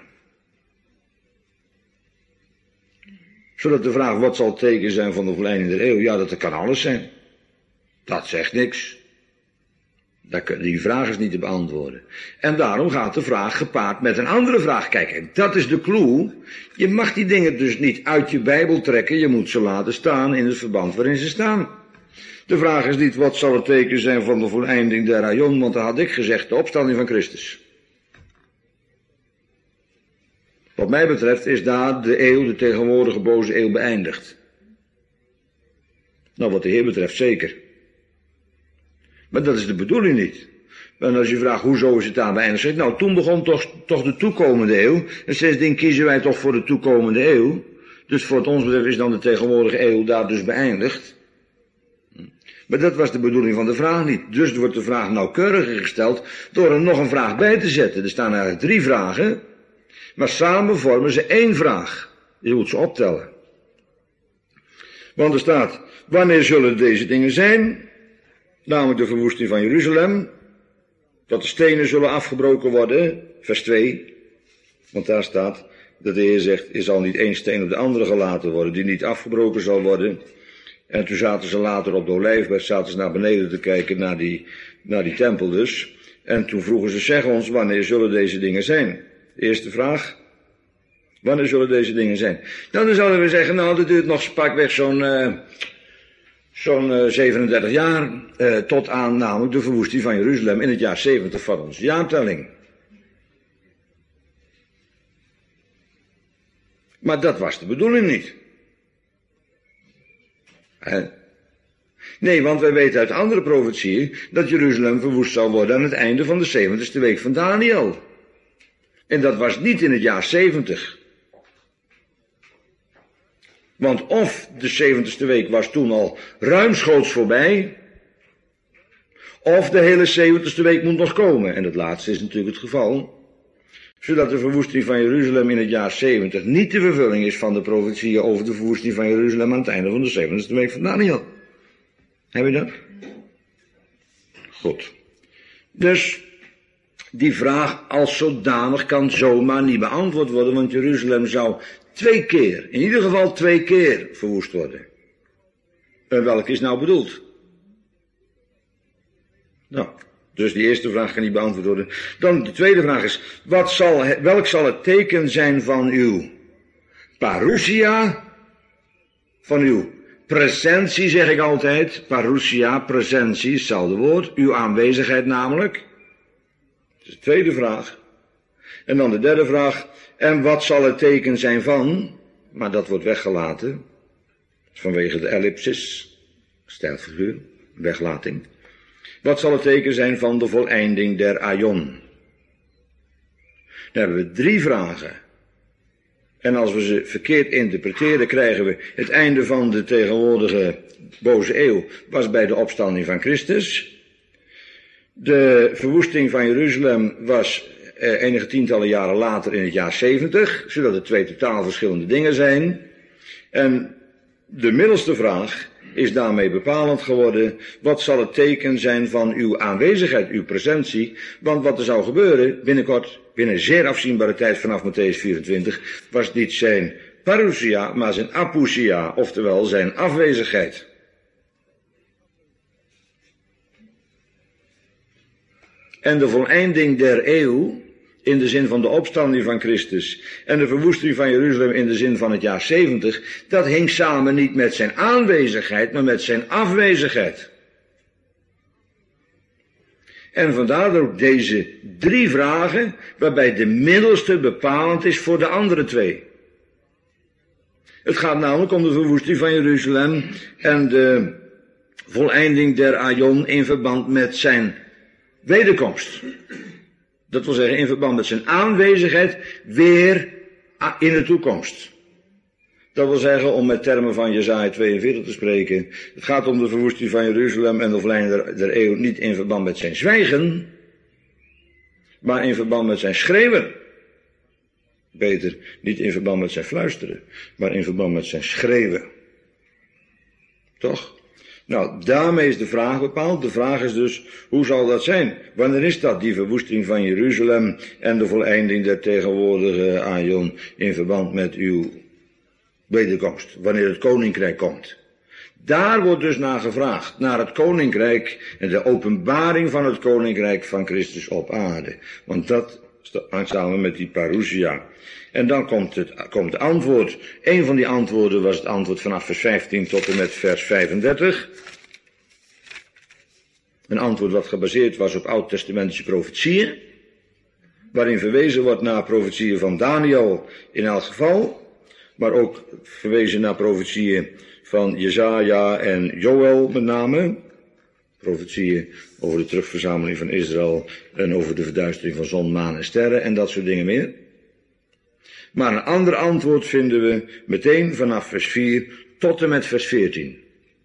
Zodat de vraag, wat zal het teken zijn van de voleinding der eeuw? Ja, dat kan alles zijn. Dat zegt niks. Die vraag is niet te beantwoorden. En daarom gaat de vraag gepaard met een andere vraag. Kijk, en dat is de clue. Je mag die dingen dus niet uit je Bijbel trekken. Je moet ze laten staan in het verband waarin ze staan. De vraag is niet, wat zal het teken zijn van de voleinding der aion? Want dan had ik gezegd, de opstanding van Christus. Wat mij betreft is daar de eeuw, de tegenwoordige boze eeuw, beëindigd. Nou, wat de Heer betreft zeker. Maar dat is de bedoeling niet. En als je vraagt, hoezo is het daar beëindigd? Zeg, nou, toen begon toch de toekomende eeuw. En sindsdien kiezen wij toch voor de toekomende eeuw. Dus voor het ons betreft is dan de tegenwoordige eeuw daar dus beëindigd. Maar dat was de bedoeling van de vraag niet. Dus wordt de vraag nauwkeuriger gesteld door er nog een vraag bij te zetten. Er staan eigenlijk 3 vragen. Maar samen vormen ze 1 vraag. Je moet ze optellen. Want er staat, wanneer zullen deze dingen zijn? Namelijk de verwoesting van Jeruzalem. Dat de stenen zullen afgebroken worden. Vers 2. Want daar staat dat de Heer zegt, er zal niet 1 steen op de andere gelaten worden, die niet afgebroken zal worden. En toen zaten ze later op de Olijfberg, zaten ze naar beneden te kijken, naar die tempel dus. En toen vroegen ze, zeg ons, wanneer zullen deze dingen zijn? De eerste vraag. Wanneer zullen deze dingen zijn? Nou, dan zouden we zeggen, nou, dat duurt nog pakweg zo'n 37 jaar, tot aan namelijk de verwoesting van Jeruzalem in het jaar 70 van onze jaartelling. Maar dat was de bedoeling niet. Nee, want wij weten uit andere profetieën dat Jeruzalem verwoest zal worden aan het einde van de 70ste week van Daniel. En dat was niet in het jaar 70. Want of de 70ste week was toen al ruimschoots voorbij, of de hele 70ste week moet nog komen. En het laatste is natuurlijk het geval. Zodat de verwoesting van Jeruzalem in het jaar 70 niet de vervulling is van de profetieën over de verwoesting van Jeruzalem aan het einde van de 70ste week van Daniel. Heb je dat? Goed. Dus die vraag als zodanig kan zomaar niet beantwoord worden, want Jeruzalem zou 2 keer, in ieder geval 2 keer verwoest worden. En welke is nou bedoeld? Nou, dus die eerste vraag kan niet beantwoord worden. Dan de tweede vraag is, welk zal het teken zijn van uw parousia? Van uw presentie, zeg ik altijd. Parousia, presentie, hetzelfde woord. Uw aanwezigheid namelijk. Dat is de tweede vraag. En dan de derde vraag. En wat zal het teken zijn van? Maar dat wordt weggelaten. Vanwege de ellipsis. Stijlfiguur. Weglating. Wat zal het teken zijn van de voleinding der aion? Dan hebben we 3 vragen. En als we ze verkeerd interpreteren, krijgen we het einde van de tegenwoordige boze eeuw was bij de opstanding van Christus. De verwoesting van Jeruzalem was enige tientallen jaren later in het jaar 70, zodat het twee totaal verschillende dingen zijn. En de middelste vraag is daarmee bepalend geworden. Wat zal het teken zijn van uw aanwezigheid, uw presentie? Want wat er zou gebeuren binnenkort, binnen zeer afzienbare tijd vanaf Mattheüs 24, was niet zijn parousia, maar zijn apousia, oftewel zijn afwezigheid. En de voleinding der eeuw, in de zin van de opstanding van Christus, en de verwoesting van Jeruzalem in de zin van het jaar 70, dat hing samen niet met zijn aanwezigheid, maar met zijn afwezigheid. En vandaar ook deze drie vragen, waarbij de middelste bepalend is voor de andere twee. Het gaat namelijk om de verwoesting van Jeruzalem en de voleinding der aion in verband met zijn wederkomst. Dat wil zeggen in verband met zijn aanwezigheid weer in de toekomst. Dat wil zeggen, om met termen van Jesaja 42 te spreken, het gaat om de verwoesting van Jeruzalem en de verleiding der eeuw niet in verband met zijn zwijgen, maar in verband met zijn schreeuwen. Beter, niet in verband met zijn fluisteren, maar in verband met zijn schreeuwen. Toch? Nou, daarmee is de vraag bepaald. De vraag is dus, hoe zal dat zijn? Wanneer is dat, die verwoesting van Jeruzalem en de voleinding der tegenwoordige aion in verband met uw wederkomst? Wanneer het koninkrijk komt? Daar wordt dus naar gevraagd, naar het koninkrijk en de openbaring van het koninkrijk van Christus op aarde. Want dat hangt samen met die parousia. En dan komt het antwoord. Een van die antwoorden was het antwoord vanaf vers 15 tot en met vers 35. Een antwoord wat gebaseerd was op oud-testamentische profetieën, waarin verwezen wordt naar profetieën van Daniel in elk geval, maar ook verwezen naar profetieën van Jesaja en Joël met name. Profetieën over de terugverzameling van Israël en over de verduistering van zon, maan en sterren en dat soort dingen meer. Maar een ander antwoord vinden we meteen vanaf vers 4 tot en met vers 14.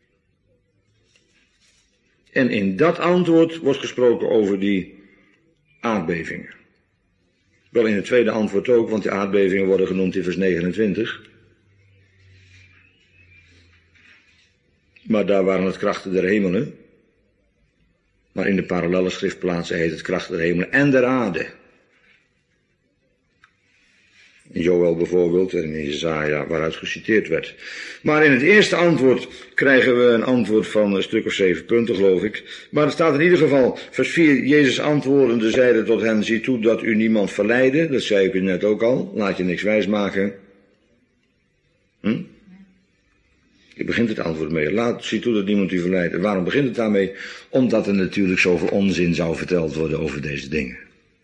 En in dat antwoord wordt gesproken over die aardbevingen. Wel in het tweede antwoord ook, want die aardbevingen worden genoemd in vers 29. Maar daar waren het krachten der hemelen. Maar in de parallelle schriftplaatsen heet het krachten der hemelen en der aarde. In Joël bijvoorbeeld en in Jesaja waaruit geciteerd werd. Maar in het eerste antwoord krijgen we een antwoord van een stuk of 7 punten geloof ik. Maar er staat in ieder geval, vers 4, Jezus antwoordende zeide tot hen, zie toe dat u niemand verleidde. Dat zei ik u net ook al, laat je niks wijsmaken. Je begint het antwoord mee, zie toe dat niemand u verleidt. En waarom begint het daarmee? Omdat er natuurlijk zoveel onzin zou verteld worden over deze dingen.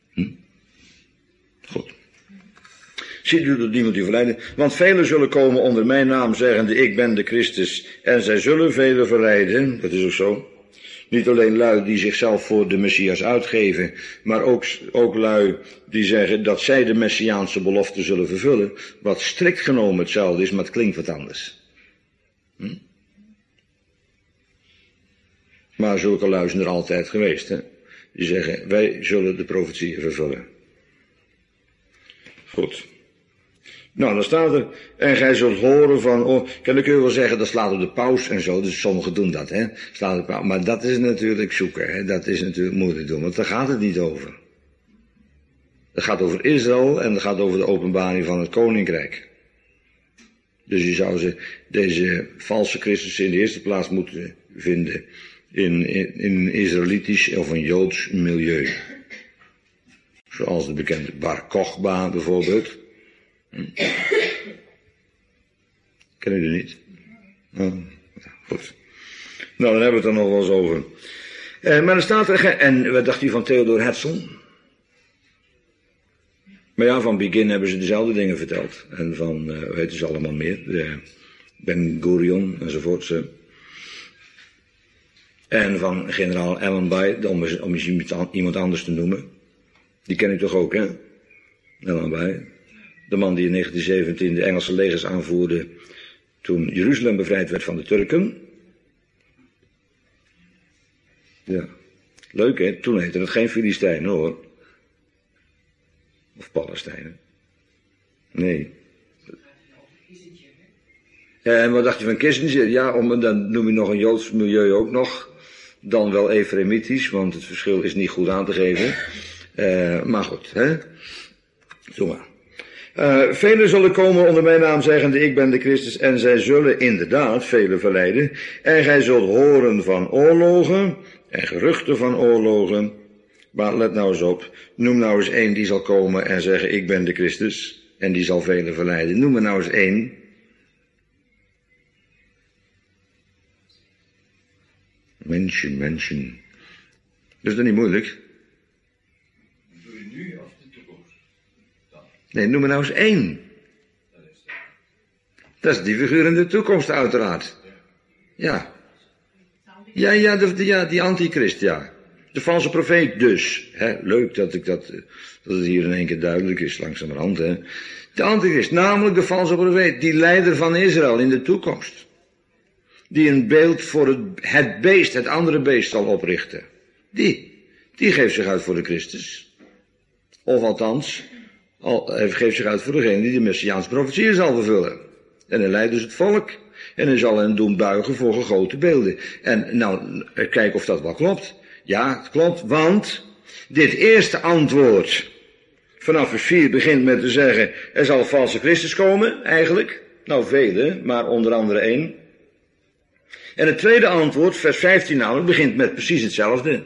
Goed. Ziet u dat niemand u verleiden? Want velen zullen komen onder mijn naam zeggende, ik ben de Christus. En zij zullen velen verleiden. Dat is ook zo. Niet alleen lui die zichzelf voor de Messias uitgeven, maar ook lui die zeggen dat zij de Messiaanse belofte zullen vervullen. Wat strikt genomen hetzelfde is, maar het klinkt wat anders. Maar zulke lui zijn er altijd geweest. Hè? Die zeggen, wij zullen de profetieën vervullen. Goed. Nou, dan staat er, en gij zult horen van, kan ik u wel zeggen, dat slaat op de paus en zo, dus sommigen doen dat, hè. Slaat op de paus, maar dat is natuurlijk zoeken, hè. Dat is natuurlijk moeilijk doen, want daar gaat het niet over. Het gaat over Israël en het gaat over de openbaring van het koninkrijk. Dus je zou deze valse Christussen in de eerste plaats moeten vinden in een Israëlitisch of een Joods milieu. Zoals de bekende Bar Kochba bijvoorbeeld. Ken u die niet? Oh, goed. Nou, dan hebben we het er nog wel eens over. Maar er staat er, en wat dacht u van Theodor Herzl? Maar ja, van Begin hebben ze dezelfde dingen verteld. En van, hoe heet ze allemaal meer? Ben Gurion enzovoort. En van generaal Allenby, om eens iemand anders te noemen. Die ken ik toch ook, hè? Allenby. De man die in 1917 de Engelse legers aanvoerde toen Jeruzalem bevrijd werd van de Turken. Ja, leuk hè, toen heette het geen Filistijnen hoor. Of Palestijnen. Nee. En wat dacht je van Kissinger? Ja, dan noem je nog een Joods milieu ook nog. Dan wel Efraimitisch, want het verschil is niet goed aan te geven. Maar goed, hè. Zo maar. Velen zullen komen onder mijn naam zeggende, ik ben de Christus, en zij zullen inderdaad velen verleiden. En gij zult horen van oorlogen en geruchten van oorlogen. Maar let nou eens op, noem nou eens één die zal komen en zeggen, ik ben de Christus, en die zal velen verleiden. Noem er nou eens één. Mensen. Dat is toch niet moeilijk? Doe je nu of de toekomst? Dan. Nee, noem er nou eens één. Dat is die figuur in de toekomst uiteraard. Ja. Ja, die antichrist, ja. De valse profeet dus. Hè, leuk dat het hier in één keer duidelijk is, langzamerhand. Hè. De antichrist, namelijk de valse profeet, die leider van Israël in de toekomst. Die een beeld voor het beest, het andere beest zal oprichten. Die geeft zich uit voor de Christus. Of althans, geeft zich uit voor degene die de Messiaanse profetieën zal vervullen. En hij leidt dus het volk. En hij zal hen doen buigen voor gegoten beelden. En nou, kijk of dat wel klopt. Ja, het klopt, want dit eerste antwoord vanaf vers 4 begint met te zeggen, er zal een valse Christus komen, eigenlijk. Nou, vele, maar onder andere één. En het tweede antwoord, vers 15 namelijk, begint met precies hetzelfde.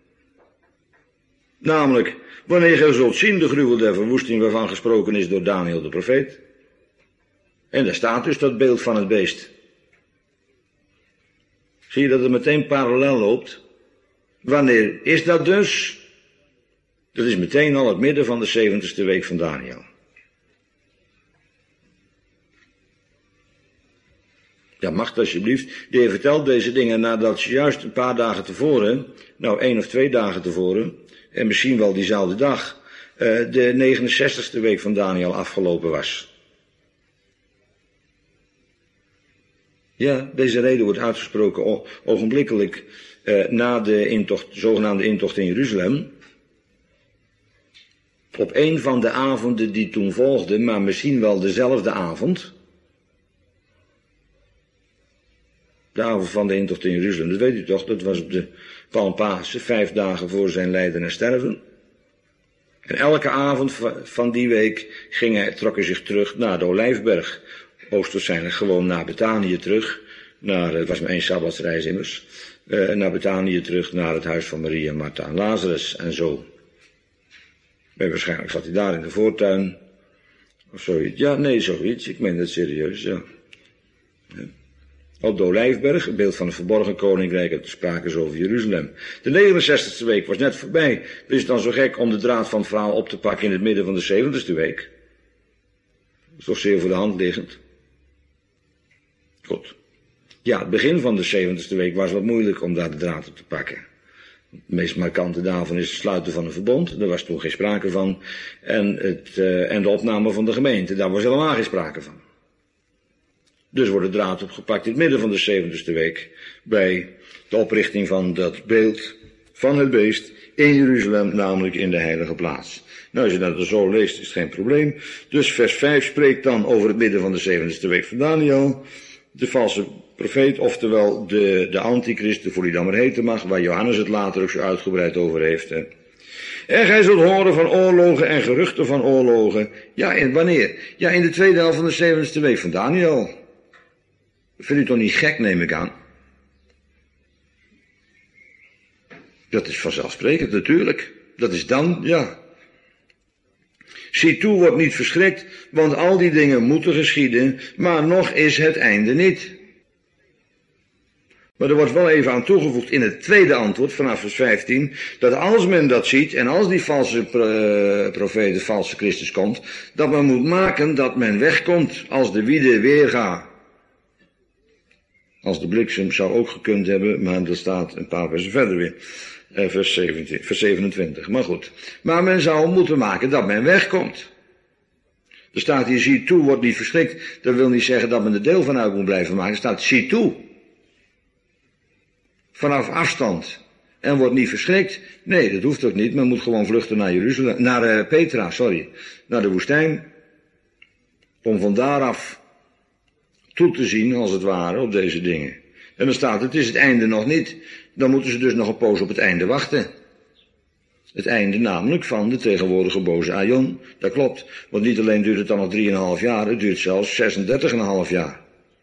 Namelijk, wanneer gij zult zien de gruwel der verwoesting waarvan gesproken is door Daniel de profeet. En daar staat dus dat beeld van het beest. Zie je dat het meteen parallel loopt? Wanneer is dat dus? Dat is meteen al het midden van de 70ste week van Daniel. Ja, mag het alsjeblieft. Die vertelt deze dingen nadat ze juist een paar dagen tevoren, nou 1 of 2 dagen tevoren, en misschien wel diezelfde dag, de 69ste week van Daniel afgelopen was. Ja, deze reden wordt uitgesproken ogenblikkelijk na de intocht, zogenaamde intocht in Jeruzalem. Op een van de avonden die toen volgden, maar misschien wel dezelfde avond. De avond van de intocht in Jeruzalem, dat weet u toch, dat was op de Palmpasen, 5 dagen voor zijn lijden en sterven. En elke avond van die week trok hij zich terug naar de Olijfberg. Hoogstwaarschijnlijk gewoon naar Betanië terug. Het was maar 1 sabbatsreis immers. Naar Betanië terug, naar het huis van Maria, Martha en Lazarus en zo. En waarschijnlijk zat hij daar in de voortuin. Of zoiets. Ja, nee, zoiets. Ik meen dat serieus, ja. Op de Olijfberg, het beeld van het verborgen koninkrijk, het spraken over Jeruzalem. De 69ste week was net voorbij. Dus is het dan zo gek om de draad van het verhaal op te pakken in het midden van de 70ste week? Dat is toch zeer voor de hand liggend. Goed. Ja, het begin van de 70ste week was wat moeilijk om daar de draad op te pakken. Het meest markante daarvan is het sluiten van een verbond. Daar was toen geen sprake van. En de opname van de gemeente, daar was helemaal geen sprake van. Dus wordt de draad opgepakt in het midden van de 70ste week. Bij de oprichting van dat beeld van het beest in Jeruzalem, namelijk in de heilige plaats. Nou, als je dat zo leest, is het geen probleem. Dus vers 5 spreekt dan over het midden van de 70ste week van Daniel. De valse profeet, oftewel de antichrist, voor die dan maar heten mag, waar Johannes het later ook zo uitgebreid over heeft. Hè. En gij zult horen van oorlogen en geruchten van oorlogen. Ja, en wanneer? Ja, in de tweede helft van de 70ste week van Daniel. Vindt u toch niet gek, neem ik aan? Dat is vanzelfsprekend, natuurlijk. Dat is dan, ja. Zie toe, wordt niet verschrikt, want al die dingen moeten geschieden, maar nog is het einde niet. Maar er wordt wel even aan toegevoegd in het tweede antwoord vanaf vers 15, dat als men dat ziet en als die valse profeet, de valse Christus komt, dat men moet maken dat men wegkomt als de wiede weergaat. Als de bliksem zou ook gekund hebben, maar dat staat een paar versen verder weer. Vers 27, maar goed. Maar men zou moeten maken dat men wegkomt. Er staat hier, zie toe, wordt niet verschrikt. Dat wil niet zeggen dat men er deel van uit moet blijven maken. Er staat, zie toe. Vanaf afstand. En wordt niet verschrikt. Nee, dat hoeft ook niet. Men moet gewoon vluchten naar Jeruzalem, naar Petra, naar de woestijn. Om van daaraf toe te zien, als het ware, op deze dingen. En dan staat, het is het einde nog niet. Dan moeten ze dus nog een poos op het einde wachten. Het einde namelijk van de tegenwoordige boze aion. Dat klopt. Want niet alleen duurt het dan nog 3,5 jaar, het duurt zelfs 36,5 jaar.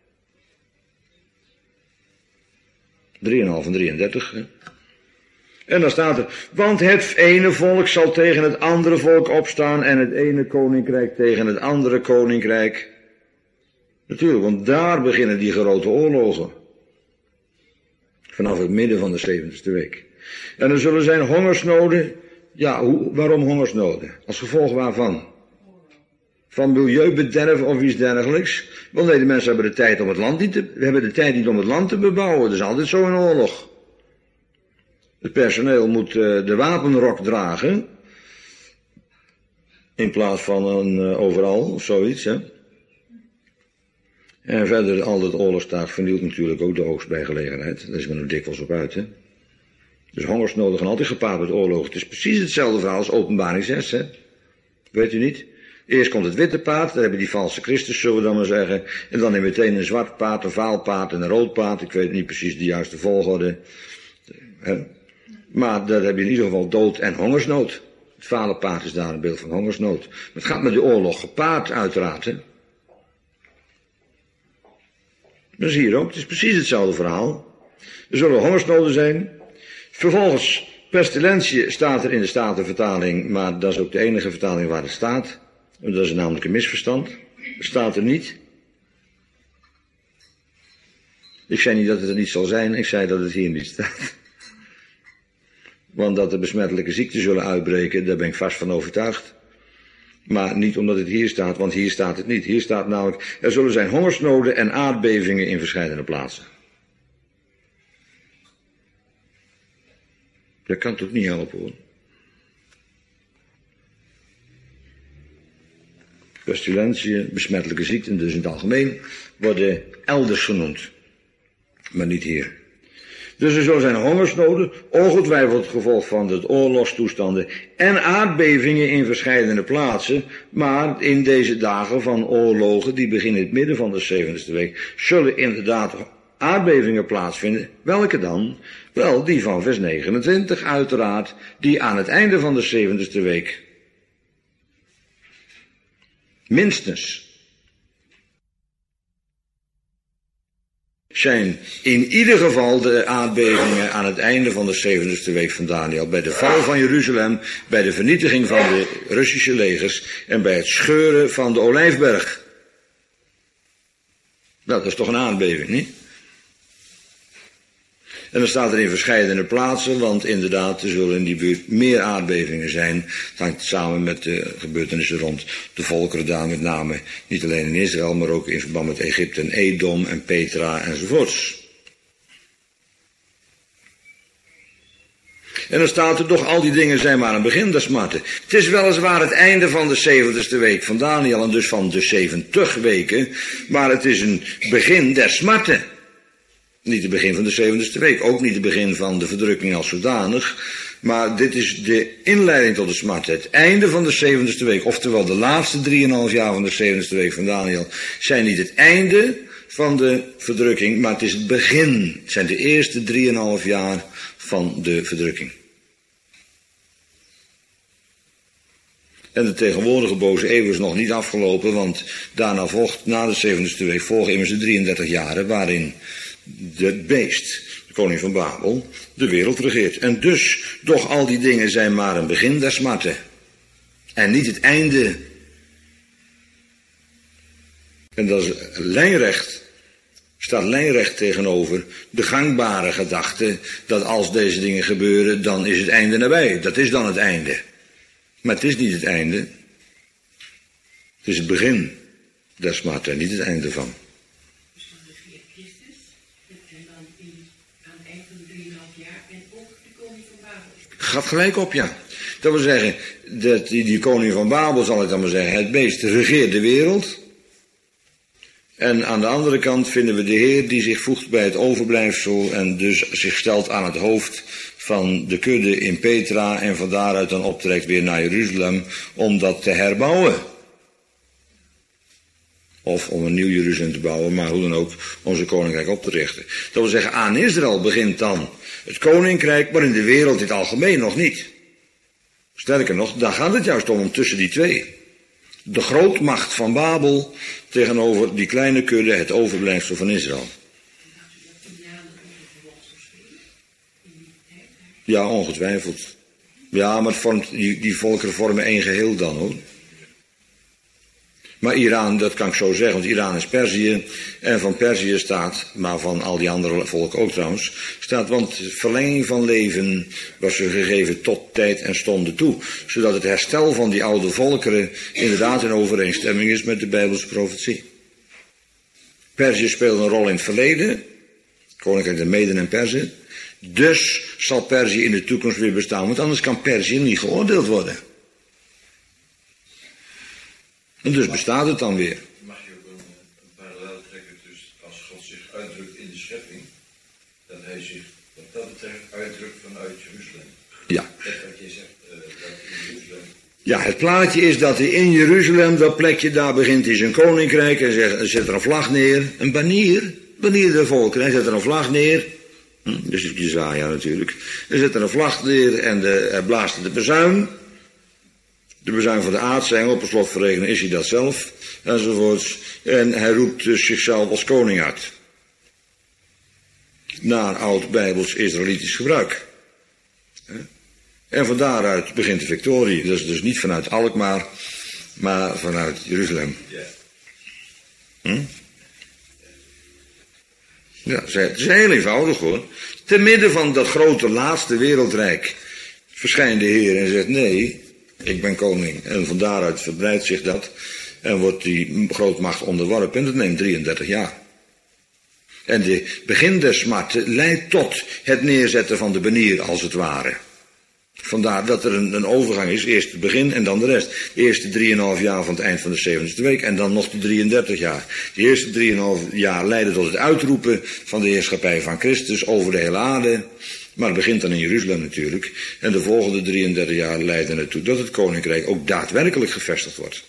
3,5 en 33. Hè? En dan staat er, want het ene volk zal tegen het andere volk opstaan en het ene koninkrijk tegen het andere koninkrijk. Natuurlijk, want daar beginnen die grote oorlogen. Vanaf het midden van de 70ste week. En er zullen zijn hongersnoden. Ja, waarom hongersnoden? Als gevolg waarvan? Van milieubederf of iets dergelijks. Want nee, de mensen hebben de tijd om het land niet we hebben de tijd niet om het land te bebouwen. Dat is altijd zo in oorlog. Het personeel moet de wapenrok dragen. In plaats van een overal of zoiets, hè. En verder, al dat oorlogstaak vernielt natuurlijk ook de oogst bij gelegenheid. Daar is men er dikwijls op uit, hè. Dus hongersnoden gaan altijd gepaard met oorlog. Het is precies hetzelfde verhaal als Openbaring 6, hè. Weet u niet? Eerst komt het witte paard, daar hebben die valse Christus, zullen we dan maar zeggen. En dan meteen een zwart paard, een vaal paard en een rood paard. Ik weet niet precies de juiste volgorde. Maar daar heb je in ieder geval dood en hongersnood. Het vale paard is daar een beeld van hongersnood. Maar het gaat met de oorlog gepaard, uiteraard, hè. Dat is hier ook, het is precies hetzelfde verhaal. Er zullen hongersnoden zijn. Vervolgens, pestilentië staat er in de Statenvertaling, maar dat is ook de enige vertaling waar het staat. Dat is namelijk een misverstand. Het staat er niet. Ik zei niet dat het er niet zal zijn, ik zei dat het hier niet staat. Want dat er besmettelijke ziekten zullen uitbreken, daar ben ik vast van overtuigd. Maar niet omdat het hier staat, want hier staat het niet. Hier staat namelijk, er zullen zijn hongersnoden en aardbevingen in verschillende plaatsen. Dat kan toch niet helpen, hoor. Pestilentiën, besmettelijke ziekten, dus in het algemeen, worden elders genoemd. Maar niet hier. Dus er zullen zijn hongersnoden, ongetwijfeld het gevolg van de oorlogstoestanden en aardbevingen in verschillende plaatsen. Maar in deze dagen van oorlogen, die beginnen in het midden van de 70ste week, zullen inderdaad aardbevingen plaatsvinden. Welke dan? Wel, die van vers 29 uiteraard, die aan het einde van de 70ste week. Minstens. Zijn in ieder geval de aardbevingen aan het einde van de 70ste week van Daniel. Bij de val van Jeruzalem, bij de vernietiging van de Russische legers en bij het scheuren van de Olijfberg. Nou, dat is toch een aardbeving, niet? En dan staat er in verschillende plaatsen, want inderdaad, er zullen in die buurt meer aardbevingen zijn. Het hangt samen met de gebeurtenissen rond de volkeren daar, met name niet alleen in Israël, maar ook in verband met Egypte en Edom en Petra enzovoorts. En dan staat er toch, al die dingen zijn maar een begin der smarten. Het is weliswaar het einde van de 70ste week van Daniel en dus van de 70 weken, maar het is een begin der smarten. Niet het begin van de 70ste week, ook niet het begin van de verdrukking als zodanig, maar dit is de inleiding tot de smarten. Het einde van de 70ste week, oftewel de laatste 3,5 jaar van de 70ste week van Daniel, zijn niet het einde van de verdrukking, maar het is het begin. Het zijn de eerste 3,5 jaar van de verdrukking. En de tegenwoordige boze eeuw is nog niet afgelopen, want daarna volgt, na de 70ste week, volgen immers de 33 jaren waarin het beest, de koning van Babel, de wereld regeert. En dus, doch al die dingen zijn maar een begin der smarten. En niet het einde. En dat is lijnrecht, staat lijnrecht tegenover de gangbare gedachte dat als deze dingen gebeuren, dan is het einde nabij. Dat is dan het einde. Maar het is niet het einde. Het is het begin der smarten, niet het einde van. Gaat gelijk op, ja. Dat wil zeggen, dat die koning van Babel, zal ik dan maar zeggen, het beest regeert de wereld. En aan de andere kant vinden we de Heer die zich voegt bij het overblijfsel en dus zich stelt aan het hoofd van de kudde in Petra en van daaruit dan optrekt weer naar Jeruzalem om dat te herbouwen. Of om een nieuw Jeruzalem te bouwen, maar hoe dan ook onze koninkrijk op te richten. Dat wil zeggen, aan Israël begint dan het koninkrijk, maar in de wereld in het algemeen nog niet. Sterker nog, daar gaat het juist om tussen die twee. De grootmacht van Babel tegenover die kleine kudde, het overblijfsel van Israël. Ja, ongetwijfeld. Ja, maar het vormt, die volkeren vormen één geheel dan, hoor. Maar Iran, dat kan ik zo zeggen, want Iran is Perzië. En van Perzië staat, maar van al die andere volken ook trouwens, staat, want verlenging van leven was ze gegeven tot tijd en stonden toe. Zodat het herstel van die oude volkeren inderdaad in overeenstemming is met de Bijbelse profetie. Perzië speelde een rol in het verleden, koninkrijk de Meden en Perzen. Dus zal Perzië in de toekomst weer bestaan, want anders kan Perzië niet geoordeeld worden. En dus bestaat het dan weer. Mag je ook een parallel trekken tussen als God zich uitdrukt in de schepping, dat hij zich wat dat betreft uitdrukt vanuit Jeruzalem. Ja. Dat wat je zegt, dat in Jeruzalem. Ja, het plaatje is dat hij in Jeruzalem, dat plekje, daar begint hij zijn koninkrijk en zet er een vlag neer. Een banier der volkeren. Hij zet er een vlag neer. Dus Jesaja natuurlijk. Hij zet er een vlag neer en hij blaast de bezuin. De bezuin van de aartsengel, per slot verrekenen is hij dat zelf, enzovoorts. En hij roept dus zichzelf als koning uit. Naar oud-Bijbels Israëlitisch gebruik. En van daaruit begint de victorie. Dat is dus niet vanuit Alkmaar, maar vanuit Jeruzalem. Ja, het is heel eenvoudig hoor. Te midden van dat grote laatste wereldrijk verschijnt de Heer en zegt nee, ik ben koning. En van daaruit verbreidt zich dat en wordt die grootmacht onderworpen. En dat neemt 33 jaar. En de begin der smarten leidt tot het neerzetten van de banier als het ware. Vandaar dat er een overgang is, eerst het begin en dan de rest. De eerste 3,5 jaar van het eind van de 70ste week en dan nog de 33 jaar. De eerste 3,5 jaar leiden tot het uitroepen van de heerschappij van Christus over de hele aarde. Maar het begint dan in Jeruzalem natuurlijk. En de volgende 33 jaar leiden ertoe dat het koninkrijk ook daadwerkelijk gevestigd wordt.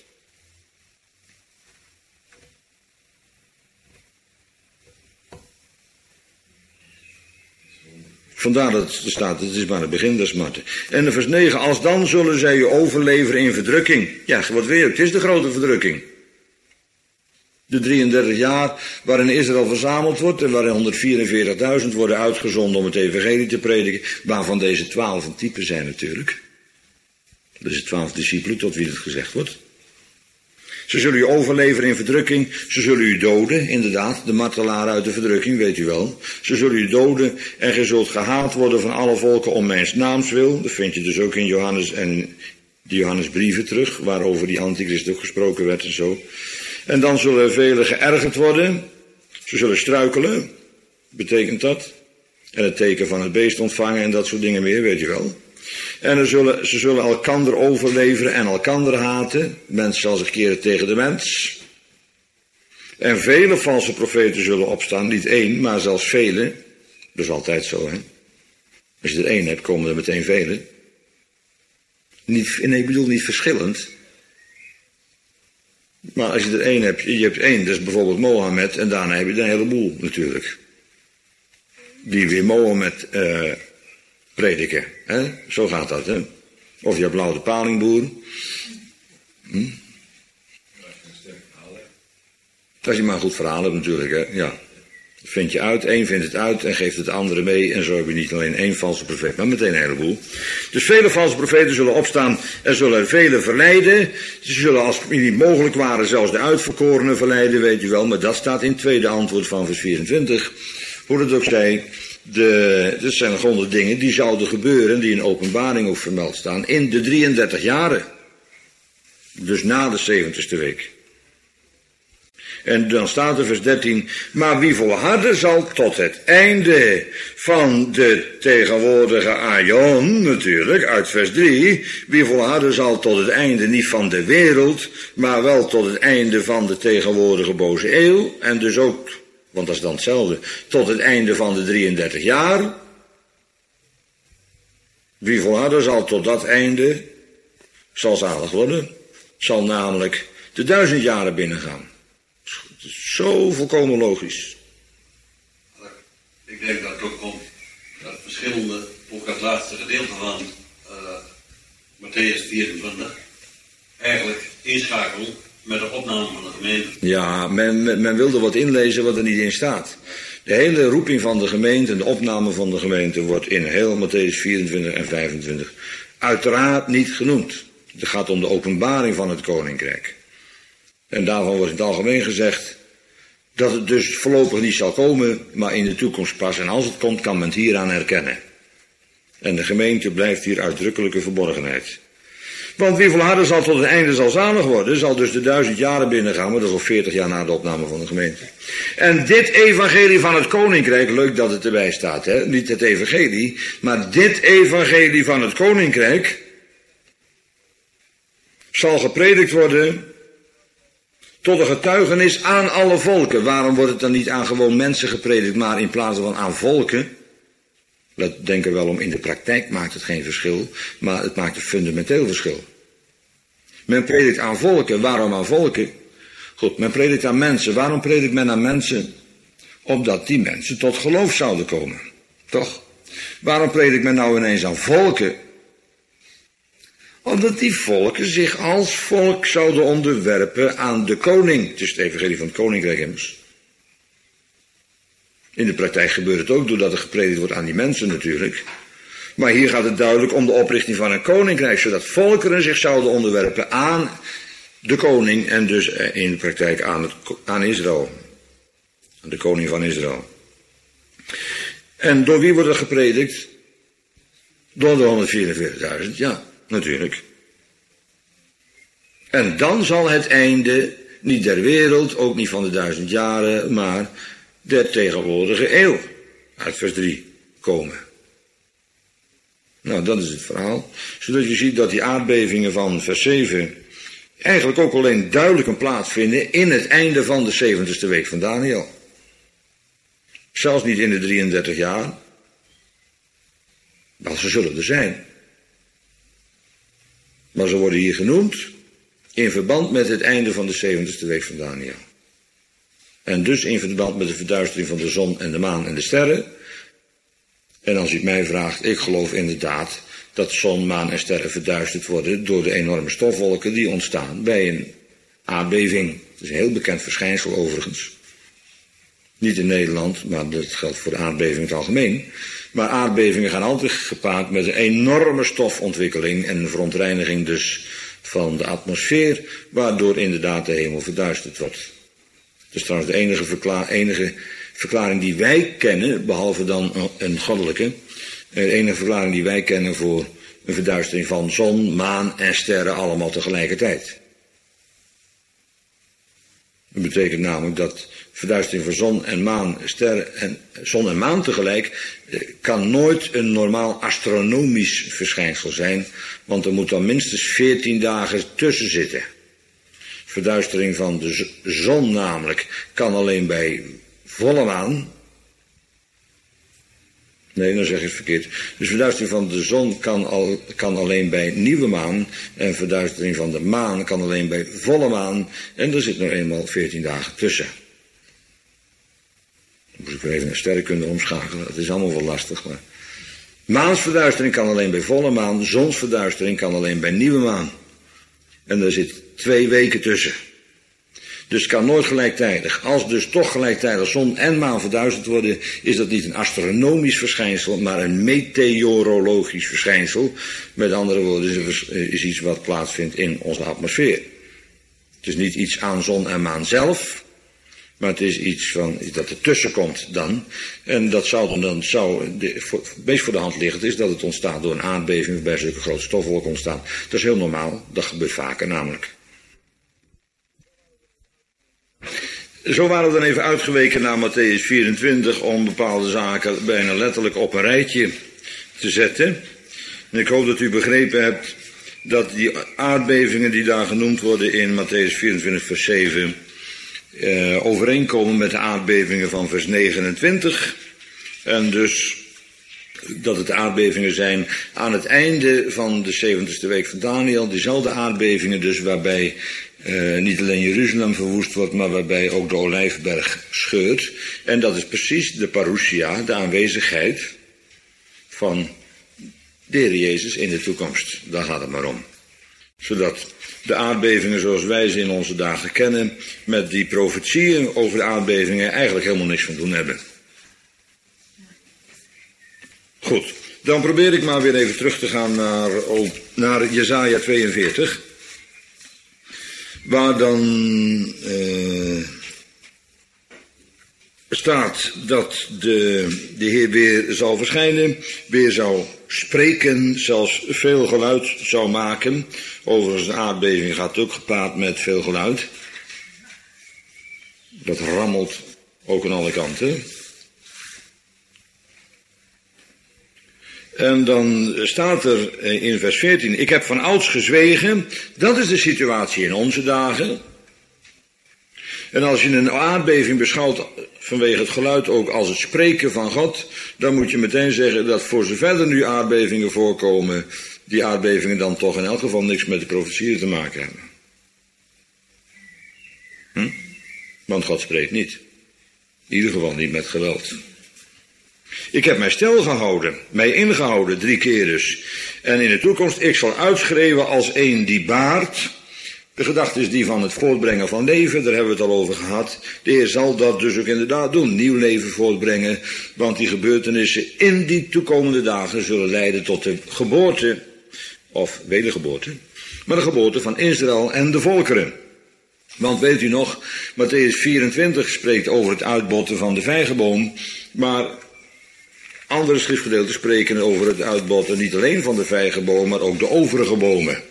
Vandaar dat er staat, het is maar het begin der smarten. En in vers 9, als dan zullen zij je overleveren in verdrukking. Ja, wat wil je? Het is de grote verdrukking. De 33 jaar waarin Israël verzameld wordt en waarin 144.000 worden uitgezonden om het evangelie te prediken, waarvan deze 12 een type zijn natuurlijk. Deze 12 discipelen tot wie het gezegd wordt. Ze zullen u overleveren in verdrukking, ze zullen u doden, inderdaad, de martelaar uit de verdrukking, weet u wel. Ze zullen u doden en ge zult gehaat worden van alle volken om mijn naams wil. Dat vind je dus ook in Johannes en de Johannesbrieven terug, waarover die antichrist ook gesproken werd en zo. En dan zullen velen geërgerd worden, ze zullen struikelen, betekent dat. En het teken van het beest ontvangen en dat soort dingen meer, weet je wel. En ze zullen elkander overleveren en elkander haten. Mens zal zich keren tegen de mens. En vele valse profeten zullen opstaan. Niet één, maar zelfs vele. Dat is altijd zo, hè. Als je er één hebt, komen er meteen vele. Ik bedoel niet verschillend. Maar als je er één hebt, je hebt één, dat is bijvoorbeeld Mohammed. En daarna heb je er een heleboel natuurlijk. Die weer Mohammed prediken. Hè? Zo gaat dat, hè. Of je hebt Louter Palingboer. Als je maar een goed verhaal hebt natuurlijk, hè. Ja. Dat vind je uit, één vindt het uit en geeft het andere mee. En zo heb je niet alleen één valse profeet, maar meteen een heleboel. Dus vele valse profeten zullen opstaan en zullen velen verleiden. Ze zullen, als het niet mogelijk waren, zelfs de uitverkorenen verleiden, weet je wel. Maar dat staat in het tweede antwoord van vers 24. Hoe het ook zij. Dat zijn gewoon de dingen die zouden gebeuren, die in openbaring ook vermeld staan, in de 33 jaren. Dus na de 70ste week. En dan staat er vers 13, maar wie volharden zal tot het einde van de tegenwoordige aion, natuurlijk, uit vers 3, wie volharden zal tot het einde niet van de wereld, maar wel tot het einde van de tegenwoordige boze eeuw, en dus ook, want dat is dan hetzelfde, tot het einde van de 33 jaar. Wie volharden zal tot dat einde, zal zalig worden, zal namelijk de 1000 jaren binnengaan. Het is zo volkomen logisch. Ik denk dat het ook komt dat verschillende, ook het laatste gedeelte van Mattheüs 24, eigenlijk inschakelen met de opname van de gemeente. Ja, men wilde wat inlezen wat er niet in staat. De hele roeping van de gemeente en de opname van de gemeente wordt in heel Mattheüs 24 en 25 uiteraard niet genoemd. Het gaat om de openbaring van het koninkrijk. En daarvan wordt in het algemeen gezegd dat het dus voorlopig niet zal komen, maar in de toekomst pas. En als het komt, kan men het hieraan herkennen. En de gemeente blijft hier uitdrukkelijke verborgenheid. Want wie volharden zal tot het einde zal zalig worden, zal dus de 1000 jaren binnengaan, maar dat is al 40 jaar na de opname van de gemeente. En dit evangelie van het koninkrijk, leuk dat het erbij staat, hè? Niet het evangelie, maar dit evangelie van het koninkrijk zal gepredikt worden tot een getuigenis aan alle volken. Waarom wordt het dan niet aan gewoon mensen gepredikt, maar in plaats van aan volken? Dat denken we wel om, in de praktijk maakt het geen verschil, maar het maakt een fundamenteel verschil. Men predikt aan volken, waarom aan volken? Goed, men predikt aan mensen, waarom predikt men aan mensen? Opdat die mensen tot geloof zouden komen, toch? Waarom predikt men nou ineens aan volken? Omdat die volken zich als volk zouden onderwerpen aan de koning. Het is het evangelie van het koninkrijk immers. In de praktijk gebeurt het ook doordat er gepredikt wordt aan die mensen natuurlijk. Maar hier gaat het duidelijk om de oprichting van een koninkrijk, zodat volkeren zich zouden onderwerpen aan de koning en dus in de praktijk aan Israël. Aan de koning van Israël. En door wie wordt er gepredikt? Door de 144.000, ja, natuurlijk. En dan zal het einde, niet der wereld, ook niet van de 1000 jaren, maar der tegenwoordige eeuw, uit vers 3, komen. Nou, dat is het verhaal. Zodat je ziet dat die aardbevingen van vers 7 eigenlijk ook alleen duidelijk een plaats vinden in het einde van de 70ste week van Daniel. Zelfs niet in de 33 jaar. Wel, ze zullen er zijn. Maar ze worden hier genoemd in verband met het einde van de 70ste week van Daniel. En dus in verband met de verduistering van de zon en de maan en de sterren. En als u het mij vraagt, ik geloof inderdaad dat zon, maan en sterren verduisterd worden door de enorme stofwolken die ontstaan bij een aardbeving. Dat is een heel bekend verschijnsel overigens. Niet in Nederland, maar dat geldt voor de aardbeving in het algemeen. Maar aardbevingen gaan altijd gepaard met een enorme stofontwikkeling en een verontreiniging dus van de atmosfeer, waardoor inderdaad de hemel verduisterd wordt. Dat is trouwens de enige verklaring die wij kennen, behalve dan een goddelijke, de enige verklaring die wij kennen voor een verduistering van zon, maan en sterren allemaal tegelijkertijd. Dat betekent namelijk dat verduistering van zon en maan, sterren en zon en maan tegelijk kan nooit een normaal astronomisch verschijnsel zijn, want er moet dan minstens 14 dagen tussen zitten. Verduistering van de zon namelijk kan alleen bij volle maan. Nee, dan zeg ik het verkeerd. Dus verduistering van de zon kan alleen bij nieuwe maan. En verduistering van de maan kan alleen bij volle maan. En er zit nog eenmaal 14 dagen tussen. Dan moet ik weer even naar sterrenkunde omschakelen. Dat is allemaal wel lastig. Maar maansverduistering kan alleen bij volle maan. Zonsverduistering kan alleen bij nieuwe maan. En er zit 2 weken tussen. Dus het kan nooit gelijktijdig. Als dus toch gelijktijdig zon en maan verduisterd worden, is dat niet een astronomisch verschijnsel, maar een meteorologisch verschijnsel. Met andere woorden, is iets wat plaatsvindt in onze atmosfeer. Het is niet iets aan zon en maan zelf, maar het is iets dat ertussen komt dan. En dat meest voor de hand liggend is dat het ontstaat door een aardbeving waarbij zulke grote stofwolken ontstaan. Dat is heel normaal, dat gebeurt vaker namelijk. Zo waren we dan even uitgeweken naar Mattheüs 24 om bepaalde zaken bijna letterlijk op een rijtje te zetten. En ik hoop dat u begrepen hebt dat die aardbevingen die daar genoemd worden in Mattheüs 24 vers 7 overeenkomen met de aardbevingen van vers 29. En dus dat het aardbevingen zijn aan het einde van de 70ste week van Daniel. Diezelfde aardbevingen dus waarbij niet alleen Jeruzalem verwoest wordt, maar waarbij ook de Olijfberg scheurt. En dat is precies de parousia, de aanwezigheid van de Heer Jezus in de toekomst. Daar gaat het maar om. Zodat de aardbevingen zoals wij ze in onze dagen kennen, met die profetieën over de aardbevingen eigenlijk helemaal niks van doen hebben. Goed, dan probeer ik maar weer even terug te gaan naar Jesaja 42. Waar dan staat dat de Heer weer zal verschijnen, weer zou spreken, zelfs veel geluid zou maken. Overigens, een aardbeving gaat ook gepaard met veel geluid. Dat rammelt ook aan alle kanten. En dan staat er in vers 14, ik heb van ouds gezwegen. Dat is de situatie in onze dagen. En als je een aardbeving beschouwt vanwege het geluid ook als het spreken van God, dan moet je meteen zeggen dat voor zover er nu aardbevingen voorkomen, die aardbevingen dan toch in elk geval niks met de profetieën te maken hebben. Want God spreekt niet. In ieder geval niet met geweld. Ik heb mij stilgehouden, mij ingehouden 3 keer dus. En in de toekomst, ik zal uitschreeuwen als een die baart. De gedachte is die van het voortbrengen van leven, daar hebben we het al over gehad. De Heer zal dat dus ook inderdaad doen, nieuw leven voortbrengen. Want die gebeurtenissen in die toekomende dagen zullen leiden tot de geboorte, of wedergeboorte, maar de geboorte van Israël en de volkeren. Want weet u nog, Mattheüs 24 spreekt over het uitbotten van de vijgenboom, maar andere schriftgedeelten spreken over het uitbotten niet alleen van de vijgenboom, maar ook de overige bomen.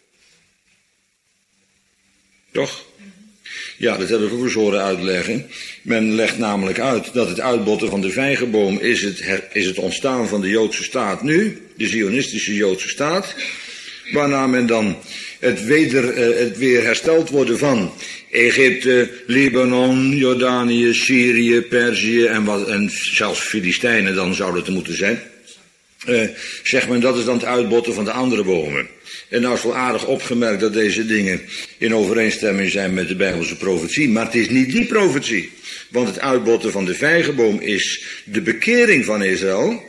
Toch? Ja, dat hebben we ook eens horen uitleggen. Men legt namelijk uit dat het uitbotten van de vijgenboom is het ontstaan van de Joodse staat nu, de Zionistische Joodse staat, waarna men dan het weer hersteld worden van Egypte, Libanon, Jordanië, Syrië, Perzië en zelfs Filistijnen dan zouden het moeten zijn. Zegt men dat is dan het uitbotten van de andere bomen. En nou is wel aardig opgemerkt dat deze dingen in overeenstemming zijn met de Bijbelse profetie, maar het is niet die profetie. Want het uitbotten van de vijgenboom is de bekering van Israël.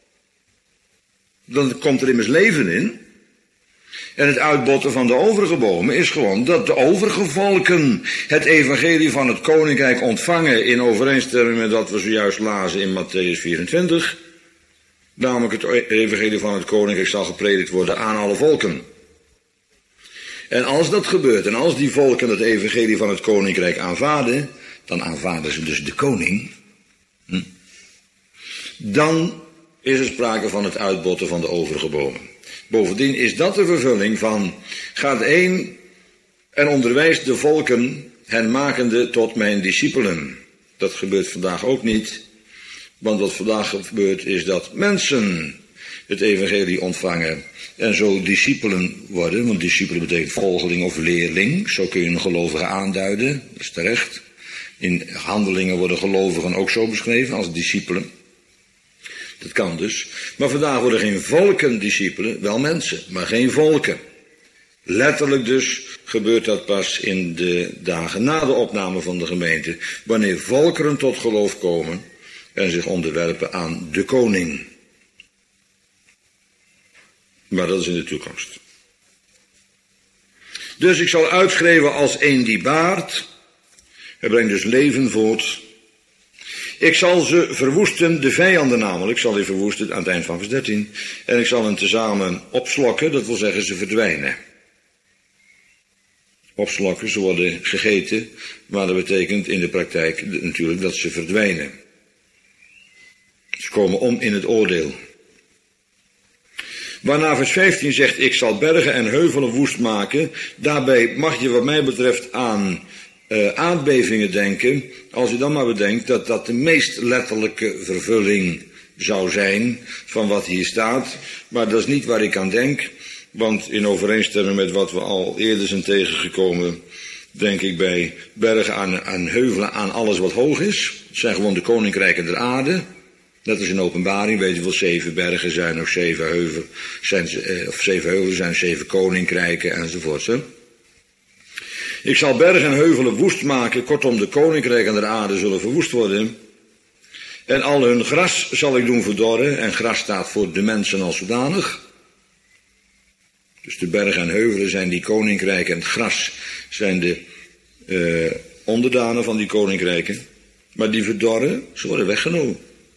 Dan komt er immers leven in. En het uitbotten van de overige bomen is gewoon dat de overige volken het evangelie van het koninkrijk ontvangen in overeenstemming met wat we zojuist lazen in Mattheüs 24. Namelijk het evangelie van het koninkrijk zal gepredikt worden aan alle volken. En als dat gebeurt en als die volken het evangelie van het koninkrijk aanvaarden, dan aanvaarden ze dus de koning. Dan is er sprake van het uitbotten van de overige bomen. Bovendien is dat de vervulling van, gaat heen en onderwijst de volken, hen makende tot mijn discipelen. Dat gebeurt vandaag ook niet, want wat vandaag gebeurt is dat mensen het evangelie ontvangen en zo discipelen worden, want discipelen betekent volgeling of leerling, zo kun je een gelovige aanduiden, dat is terecht. In Handelingen worden gelovigen ook zo beschreven als discipelen. Dat kan dus. Maar vandaag worden geen volken discipelen, wel mensen, maar geen volken. Letterlijk dus gebeurt dat pas in de dagen na de opname van de gemeente, wanneer volkeren tot geloof komen en zich onderwerpen aan de koning. Maar dat is in de toekomst. Dus ik zal uitschreeuwen als een die baart. Hij brengt dus leven voort. Ik zal ze verwoesten, de vijanden namelijk, zal hij verwoesten aan het eind van vers 13. En ik zal hen tezamen opslokken, dat wil zeggen ze verdwijnen. Opslokken, ze worden gegeten, maar dat betekent in de praktijk natuurlijk dat ze verdwijnen. Ze komen om in het oordeel. Waarna vers 15 zegt, ik zal bergen en heuvelen woest maken. Daarbij mag je wat mij betreft aan aardbevingen denken, als u dan maar bedenkt dat dat de meest letterlijke vervulling zou zijn van wat hier staat. Maar dat is niet waar ik aan denk, want in overeenstemming met wat we al eerder zijn tegengekomen, denk ik bij bergen aan heuvelen aan alles wat hoog is. Het zijn gewoon de koninkrijken der aarde. Net als in Openbaring, weet je wel, 7 bergen zijn of 7 heuvelen zijn 7 koninkrijken enzovoort. Hè? Ik zal bergen en heuvelen woest maken, kortom de koninkrijken der aarde zullen verwoest worden. En al hun gras zal ik doen verdorren, en gras staat voor de mensen als zodanig. Dus de bergen en heuvelen zijn die koninkrijken en het gras zijn de onderdanen van die koninkrijken. Maar die verdorren, ze worden weggenomen.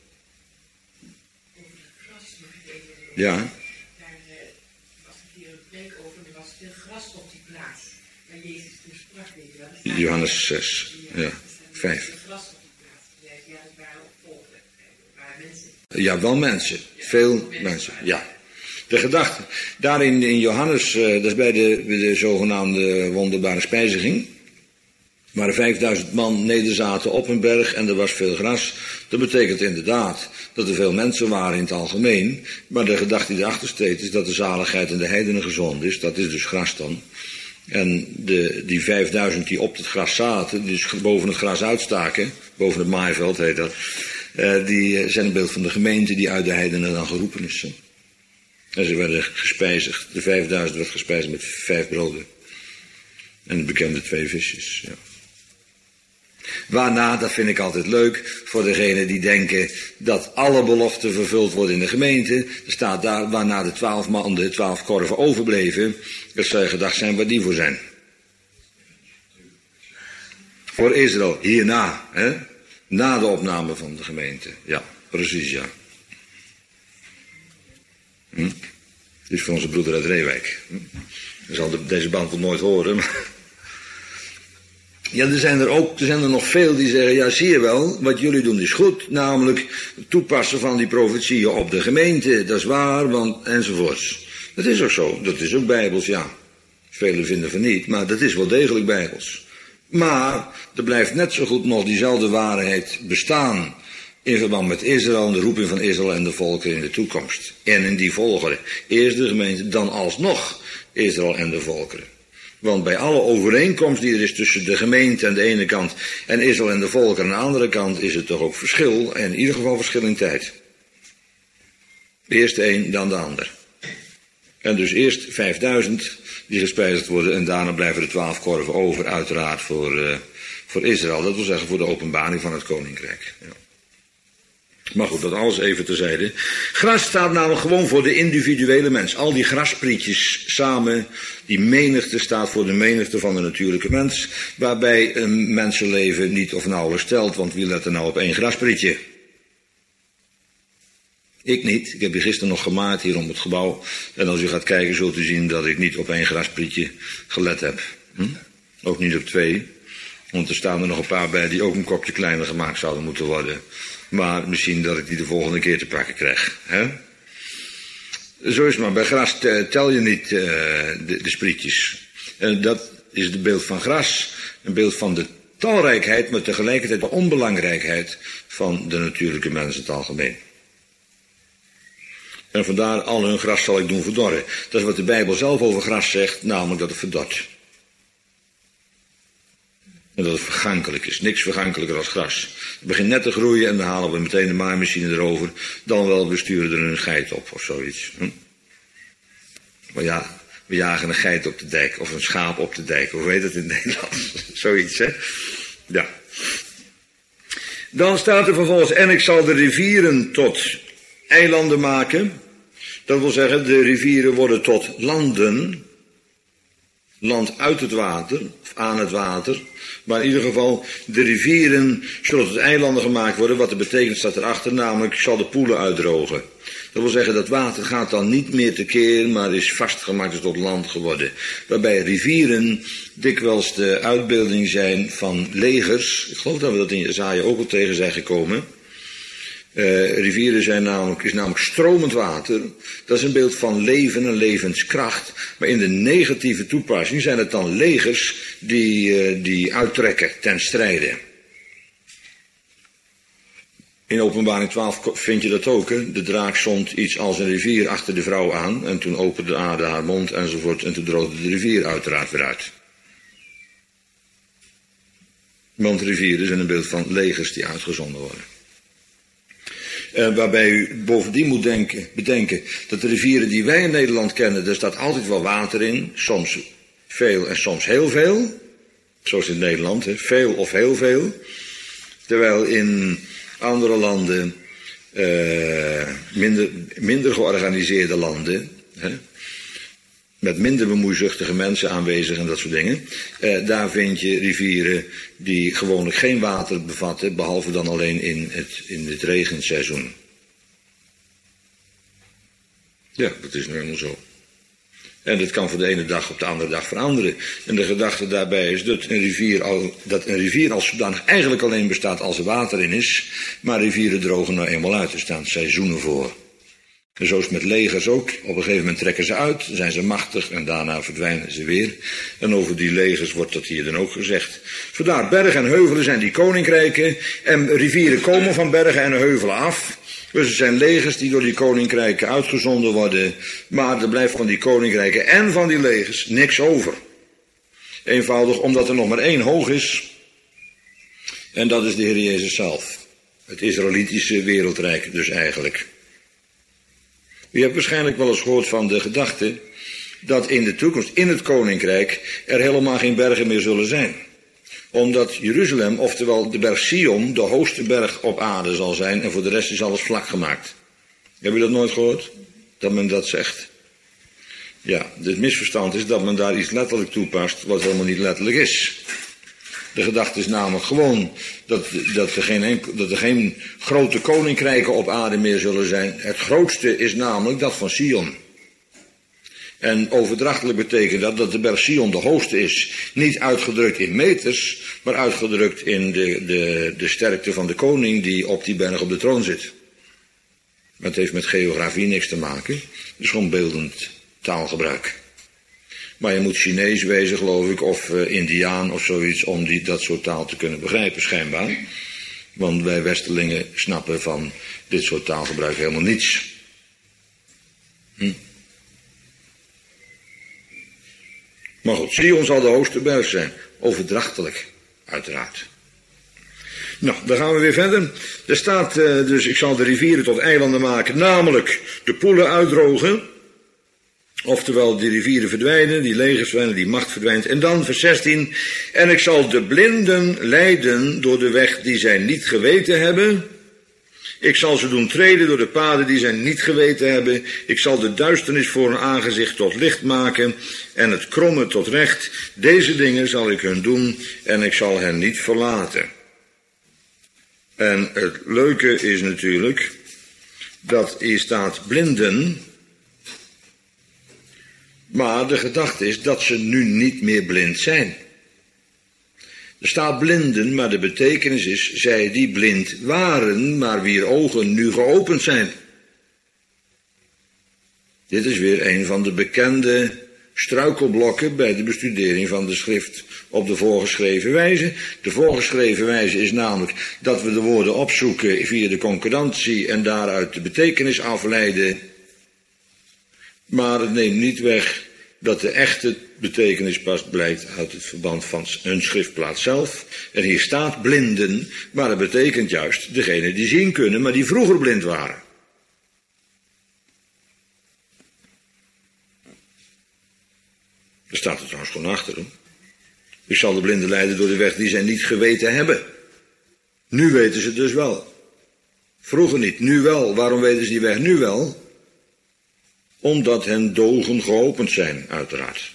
Ja. Daar was een keer een preek over, er was veel gras op die plaats. Waar Jezus toen sprak, weet je wel. Johannes 6, ja, 5. Veel gras op die plaats. Ja, het waren ook volken, waren mensen. Ja, wel mensen. Veel mensen, ja. De gedachte, daarin in Johannes, dat is bij de zogenaamde wonderbare spijziging, waar 5000 man nederzaten op een berg en er was veel gras. Dat betekent inderdaad dat er veel mensen waren in het algemeen, maar de gedachte die erachter steekt is dat de zaligheid en de heidenen gezond is. Dat is dus gras dan. En die 5000 die op het gras zaten, die dus boven het gras uitstaken, boven het maaiveld heet dat, die zijn een beeld van de gemeente die uit de heidenen dan geroepen is. En ze werden gespijzigd. De 5000 werd gespijzigd met 5 broden. En de bekende 2 visjes. Ja. Waarna, dat vind ik altijd leuk, voor degenen die denken dat alle beloften vervuld worden in de gemeente. Er staat daar, waarna de 12 man, de 12 korven overbleven. Dat zou je gedacht zijn waar die voor zijn. Voor Israël, hierna, hè? Na de opname van de gemeente. Ja, precies, ja. Dit is voor onze broeder uit Reewijk. Je zal deze band wel nooit horen. Maar ja, er zijn er nog veel die zeggen, ja zie je wel, wat jullie doen is goed. Namelijk het toepassen van die profetieën op de gemeente. Dat is waar, want enzovoorts. Dat is ook zo, dat is ook bijbels, ja. Velen vinden van niet, maar dat is wel degelijk bijbels. Maar er blijft net zo goed nog diezelfde waarheid bestaan in verband met Israël en de roeping van Israël en de volken in de toekomst. En in die volgorde. Eerst de gemeente, dan alsnog Israël en de volkeren. Want bij alle overeenkomst die er is tussen de gemeente aan de ene kant en Israël en de volkeren aan de andere kant is het toch ook verschil. En in ieder geval verschil in tijd. Eerst de een, dan de ander. En dus eerst 5000 die gespijzigd worden en daarna blijven er 12 korven over, uiteraard voor Israël. Dat wil zeggen voor de openbaring van het koninkrijk. Ja. Maar goed, dat alles even terzijde. Gras staat namelijk gewoon voor de individuele mens. Al die grasprietjes samen, die menigte staat voor de menigte van de natuurlijke mens. Waarbij een mensenleven niet of nauwelijks telt, want wie let er nou op 1 grasprietje? Ik niet. Ik heb hier gisteren nog gemaakt hier om het gebouw. En als u gaat kijken zult u zien dat ik niet op 1 grasprietje gelet heb. Ook niet op 2. Want er staan er nog een paar bij die ook een kopje kleiner gemaakt zouden moeten worden. Maar misschien dat ik die de volgende keer te pakken krijg. Hè? Zo is het maar. Bij gras tel je niet de sprietjes. En dat is het beeld van gras. Een beeld van de talrijkheid, maar tegelijkertijd de onbelangrijkheid van de natuurlijke mens in het algemeen. En vandaar al hun gras zal ik doen verdorren. Dat is wat de Bijbel zelf over gras zegt, namelijk dat het verdort. En dat het vergankelijk is. Niks vergankelijker als gras. Het begint net te groeien en dan halen we meteen de maaimachine erover. Dan wel, we sturen er een geit op of zoiets. Maar ja, we jagen een geit op de dijk of een schaap op de dijk. Hoe heet het in Nederland? Zoiets, hè? Ja. Dan staat er vervolgens, en ik zal de rivieren tot eilanden maken. Dat wil zeggen, de rivieren worden tot landen. Land uit het water, of aan het water. Maar in ieder geval, de rivieren zullen tot eilanden gemaakt worden. Wat dat betekent staat erachter, namelijk zal de poelen uitdrogen. Dat wil zeggen, dat water gaat dan niet meer tekeer, maar is vastgemaakt, is tot land geworden. Waarbij rivieren dikwijls de uitbeelding zijn van legers. Ik geloof dat we dat in Jesaja ook al tegen zijn gekomen. Rivieren is namelijk stromend water. Dat is een beeld van leven en levenskracht. Maar in de negatieve toepassing zijn het dan legers die uittrekken ten strijde. In Openbaring 12 vind je dat ook. Hè? De draak zond iets als een rivier achter de vrouw aan. En toen opende de aarde haar mond enzovoort. En toen droogde de rivier uiteraard weer uit. Want rivieren zijn een beeld van legers die uitgezonden worden. Waarbij u bovendien moet bedenken dat de rivieren die wij in Nederland kennen, daar staat altijd wel water in. Soms veel en soms heel veel. Zoals in Nederland, hè? Veel of heel veel. Terwijl in andere landen, minder georganiseerde landen, hè, met minder bemoeizuchtige mensen aanwezig en dat soort dingen, daar vind je rivieren die gewoonlijk geen water bevatten, behalve dan alleen in het regenseizoen. Ja, dat is nu helemaal zo. En dat kan van de ene dag op de andere dag veranderen. En de gedachte daarbij is dat een rivier als zodanig eigenlijk alleen bestaat als er water in is. Maar rivieren drogen nou eenmaal uit. Er staan seizoenen voor. En zo is het met legers ook. Op een gegeven moment trekken ze uit, zijn ze machtig en daarna verdwijnen ze weer. En over die legers wordt dat hier dan ook gezegd. Vandaar bergen en heuvelen zijn die koninkrijken. En rivieren komen van bergen en heuvelen af. Dus het zijn legers die door die koninkrijken uitgezonden worden. Maar er blijft van die koninkrijken en van die legers niks over. Eenvoudig omdat er nog maar één hoog is. En dat is de Heer Jezus zelf. Het Israëlitische wereldrijk dus eigenlijk. U hebt waarschijnlijk wel eens gehoord van de gedachte dat in de toekomst in het koninkrijk er helemaal geen bergen meer zullen zijn. Omdat Jeruzalem, oftewel de berg Sion, de hoogste berg op aarde zal zijn en voor de rest is alles vlak gemaakt. Heb u dat nooit gehoord? Dat men dat zegt? Ja, het misverstand is dat men daar iets letterlijk toepast wat helemaal niet letterlijk is. De gedachte is namelijk gewoon dat er geen grote koninkrijken op aarde meer zullen zijn. Het grootste is namelijk dat van Sion. En overdrachtelijk betekent dat de berg Sion de hoogste is. Niet uitgedrukt in meters, maar uitgedrukt in de sterkte van de koning die op die berg op de troon zit. Maar het heeft met geografie niks te maken. Het is gewoon beeldend taalgebruik. Maar je moet Chinees wezen, geloof ik, of Indiaan of zoiets, om dat soort taal te kunnen begrijpen, schijnbaar. Want wij Westerlingen snappen van dit soort taalgebruik helemaal niets. Maar goed, Sion zal de hoogste berg zijn. Overdrachtelijk, uiteraard. Nou, dan gaan we weer verder. Er staat dus, ik zal de rivieren tot eilanden maken, namelijk de poelen uitdrogen. Oftewel, die rivieren verdwijnen, die legers verdwijnen, die macht verdwijnt. En dan vers 16. En ik zal de blinden leiden door de weg die zij niet geweten hebben. Ik zal ze doen treden door de paden die zij niet geweten hebben. Ik zal de duisternis voor hun aangezicht tot licht maken en het kromme tot recht. Deze dingen zal ik hun doen en ik zal hen niet verlaten. En het leuke is natuurlijk dat hier staat blinden. Maar de gedachte is dat ze nu niet meer blind zijn. Er staat blinden, maar de betekenis is, zij die blind waren, maar wier ogen nu geopend zijn. Dit is weer een van de bekende struikelblokken bij de bestudering van de schrift op de voorgeschreven wijze. De voorgeschreven wijze is namelijk dat we de woorden opzoeken via de concordantie en daaruit de betekenis afleiden. Maar het neemt niet weg dat de echte betekenis pas blijkt uit het verband van hun schriftplaats zelf. En hier staat blinden, maar dat betekent juist degene die zien kunnen, maar die vroeger blind waren. Daar staat er trouwens gewoon achter. Hè? Ik zal de blinden leiden door de weg die zij niet geweten hebben. Nu weten ze dus wel. Vroeger niet, nu wel. Waarom weten ze die weg nu wel? Omdat hen dogen geopend zijn, uiteraard.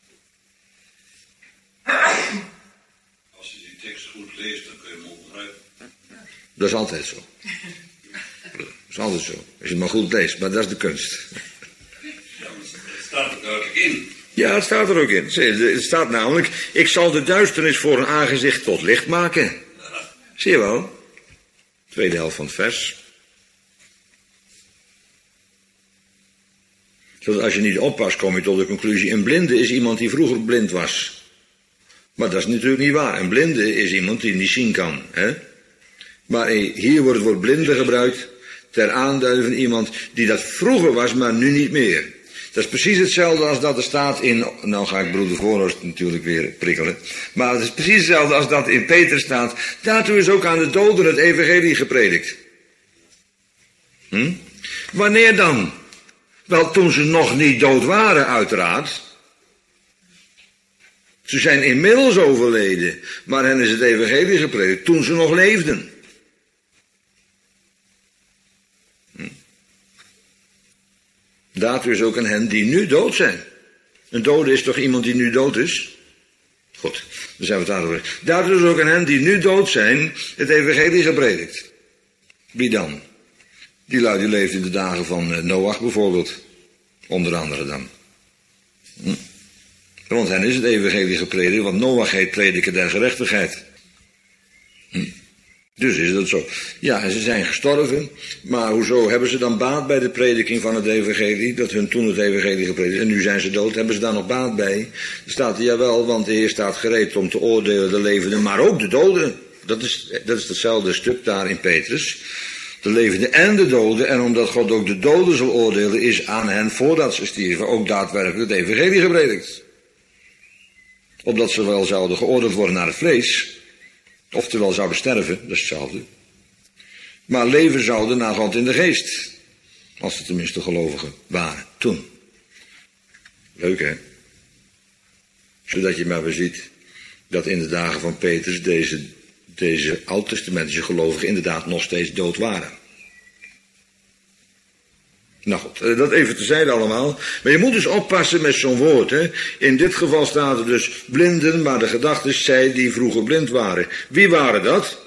Als je die tekst goed leest, dan kun je hem ook begrijpen. Dat is altijd zo. Dat is altijd zo. Als je het maar goed leest, maar dat is de kunst. Ja, maar het staat er duidelijk in. Ja, het staat er ook in. Het staat namelijk, ik zal de duisternis voor een aangezicht tot licht maken. Zie je wel? Tweede helft van het vers. Zodat als je niet oppast, kom je tot de conclusie, een blinde is iemand die vroeger blind was. Maar dat is natuurlijk niet waar. Een blinde is iemand die niet zien kan. Hè? Maar hier wordt het woord blinde gebruikt ter aanduiding van iemand die dat vroeger was, maar nu niet meer. Dat is precies hetzelfde als dat er staat in, nou ga ik broeder Voorhorst natuurlijk weer prikkelen, maar het is precies hetzelfde als dat in Petrus staat, daartoe is ook aan de doden het evangelie gepredikt. Wanneer dan? Wel, toen ze nog niet dood waren, uiteraard. Ze zijn inmiddels overleden, maar hen is het evangelie gepredikt toen ze nog leefden. Daartoe is ook aan hen die nu dood zijn. Een dode is toch iemand die nu dood is? Goed, dan zijn we het daarover. Daartoe is ook aan hen die nu dood zijn het evangelie gepredikt. Wie dan? Die lui die leeft in de dagen van Noach bijvoorbeeld. Onder andere dan. Want hen is het evangelie gepredikt, want Noach heet prediker der gerechtigheid. Dus is dat zo. Ja, en ze zijn gestorven, maar hoezo hebben ze dan baat bij de prediking van het evangelie, dat hun toen het evangelie gepredikt, en nu zijn ze dood, hebben ze daar nog baat bij? Er staat er jawel, want de Heer staat gereed om te oordelen de levenden, maar ook de doden. Dat is hetzelfde stuk daar in Petrus. De levenden en de doden, en omdat God ook de doden zal oordelen, is aan hen, voordat ze stierven, ook daadwerkelijk het evangelie gepredikt. Opdat ze wel zouden geoordeeld worden naar het vlees, oftewel zouden sterven, dat is hetzelfde. Maar leven zouden naar God in de geest. Als ze tenminste gelovigen waren, toen. Leuk hè? Zodat je maar weer ziet dat in de dagen van Petrus deze oud-testamentische gelovigen inderdaad nog steeds dood waren. Nou goed, dat even terzijde allemaal. Maar je moet dus oppassen met zo'n woord. Hè. In dit geval staat er dus blinden, maar de gedachte is zij die vroeger blind waren. Wie waren dat?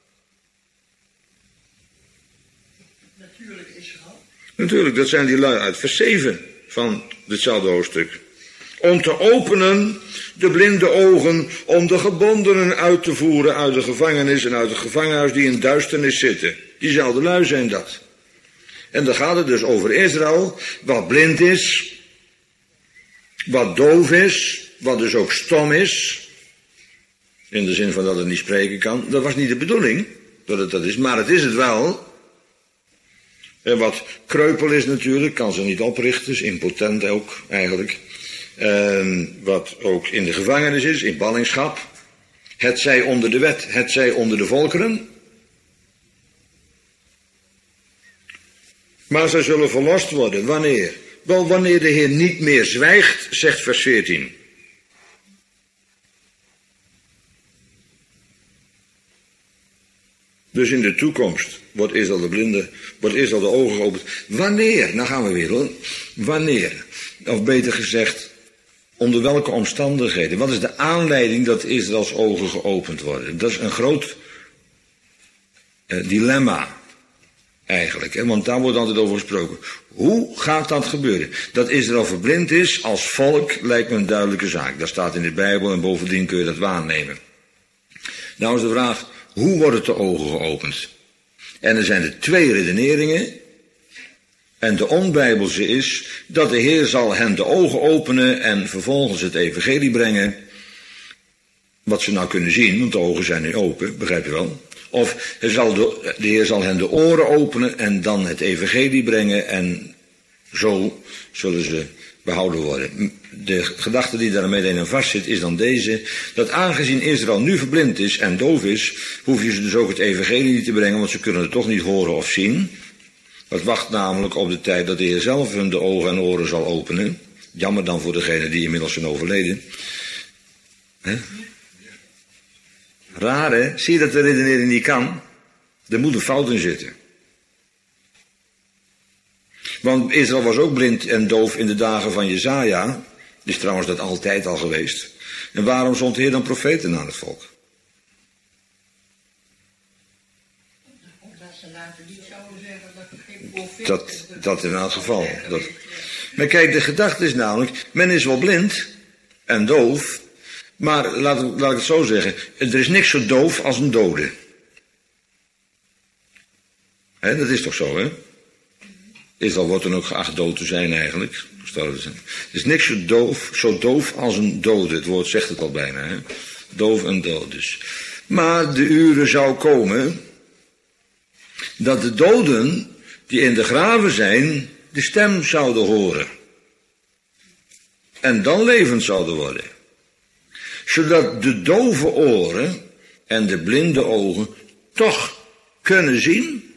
Natuurlijk Israël. Natuurlijk, dat zijn die lui uit vers 7 van ditzelfde hoofdstuk. Om te openen de blinde ogen, om de gebondenen uit te voeren uit de gevangenis en uit het gevangenhuis die in duisternis zitten. Diezelfde lui zijn dat. En dan gaat het dus over Israël, wat blind is, wat doof is, wat dus ook stom is. In de zin van dat het niet spreken kan. Dat was niet de bedoeling, dat het dat is, maar het is het wel. En wat kreupel is natuurlijk, kan ze niet oprichten, is impotent ook eigenlijk. Wat ook in de gevangenis is, in ballingschap. Het zij onder de wet, het zij onder de volkeren. Maar zij zullen verlost worden. Wanneer? Wel, wanneer de Heer niet meer zwijgt, zegt vers 14. Dus in de toekomst wordt Israël de blinde, wordt Israël de ogen geopend. Wanneer? Nou gaan we weer hoor. Wanneer? Of beter gezegd, onder welke omstandigheden? Wat is de aanleiding dat Israëls ogen geopend worden? Dat is een groot dilemma. Eigenlijk, hè? Want daar wordt altijd over gesproken. Hoe gaat dat gebeuren? Dat Israël verblind is als volk lijkt me een duidelijke zaak. Dat staat in de Bijbel en bovendien kun je dat waarnemen. Nou is de vraag, hoe worden de ogen geopend? En er zijn er 2 redeneringen. En de onbijbelse is dat de Heer zal hen de ogen openen en vervolgens het evangelie brengen. Wat ze nou kunnen zien, want de ogen zijn nu open, begrijp je wel? Of de Heer zal hen de oren openen en dan het evangelie brengen en zo zullen ze behouden worden. De gedachte die daarmee aan vast zit is dan deze, dat aangezien Israël nu verblind is en doof is, hoef je ze dus ook het evangelie niet te brengen, want ze kunnen het toch niet horen of zien. Dat wacht namelijk op de tijd dat de Heer zelf hun de ogen en oren zal openen. Jammer dan voor degenen die inmiddels zijn overleden. Hè? Raar hè? Zie je dat de redenering niet kan? Er moet een fout in zitten. Want Israël was ook blind en doof in de dagen van Jesaja. Is trouwens dat altijd al geweest. En waarom zond de Heer dan profeten aan het volk? Omdat ze later niet zouden zeggen dat er geen profeet Dat in elk geval. Maar kijk, de gedachte is namelijk, men is wel blind en doof. Maar laat ik het zo zeggen, er is niks zo doof als een dode. Hè, dat is toch zo, hè? Israël wordt dan ook geacht dood te zijn eigenlijk. Er is niks zo doof als een dode. Het woord zegt het al bijna. Hè? Doof en dood dus. Maar de uren zou komen dat de doden die in de graven zijn, de stem zouden horen. En dan levend zouden worden. Zodat de dove oren en de blinde ogen toch kunnen zien.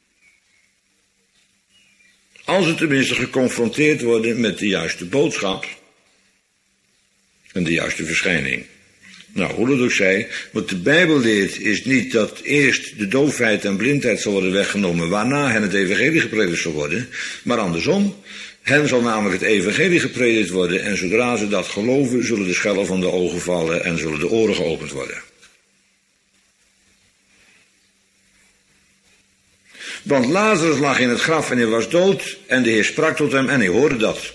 Als ze tenminste geconfronteerd worden met de juiste boodschap. En de juiste verschijning. Nou, hoe dat ook zij, wat de Bijbel leert is niet dat eerst de doofheid en blindheid zal worden weggenomen, waarna hen het evangelie gepredikt zal worden, maar andersom. Hen zal namelijk het evangelie gepredikt worden en zodra ze dat geloven, zullen de schellen van de ogen vallen en zullen de oren geopend worden. Want Lazarus lag in het graf en hij was dood en de Heer sprak tot hem en hij hoorde dat.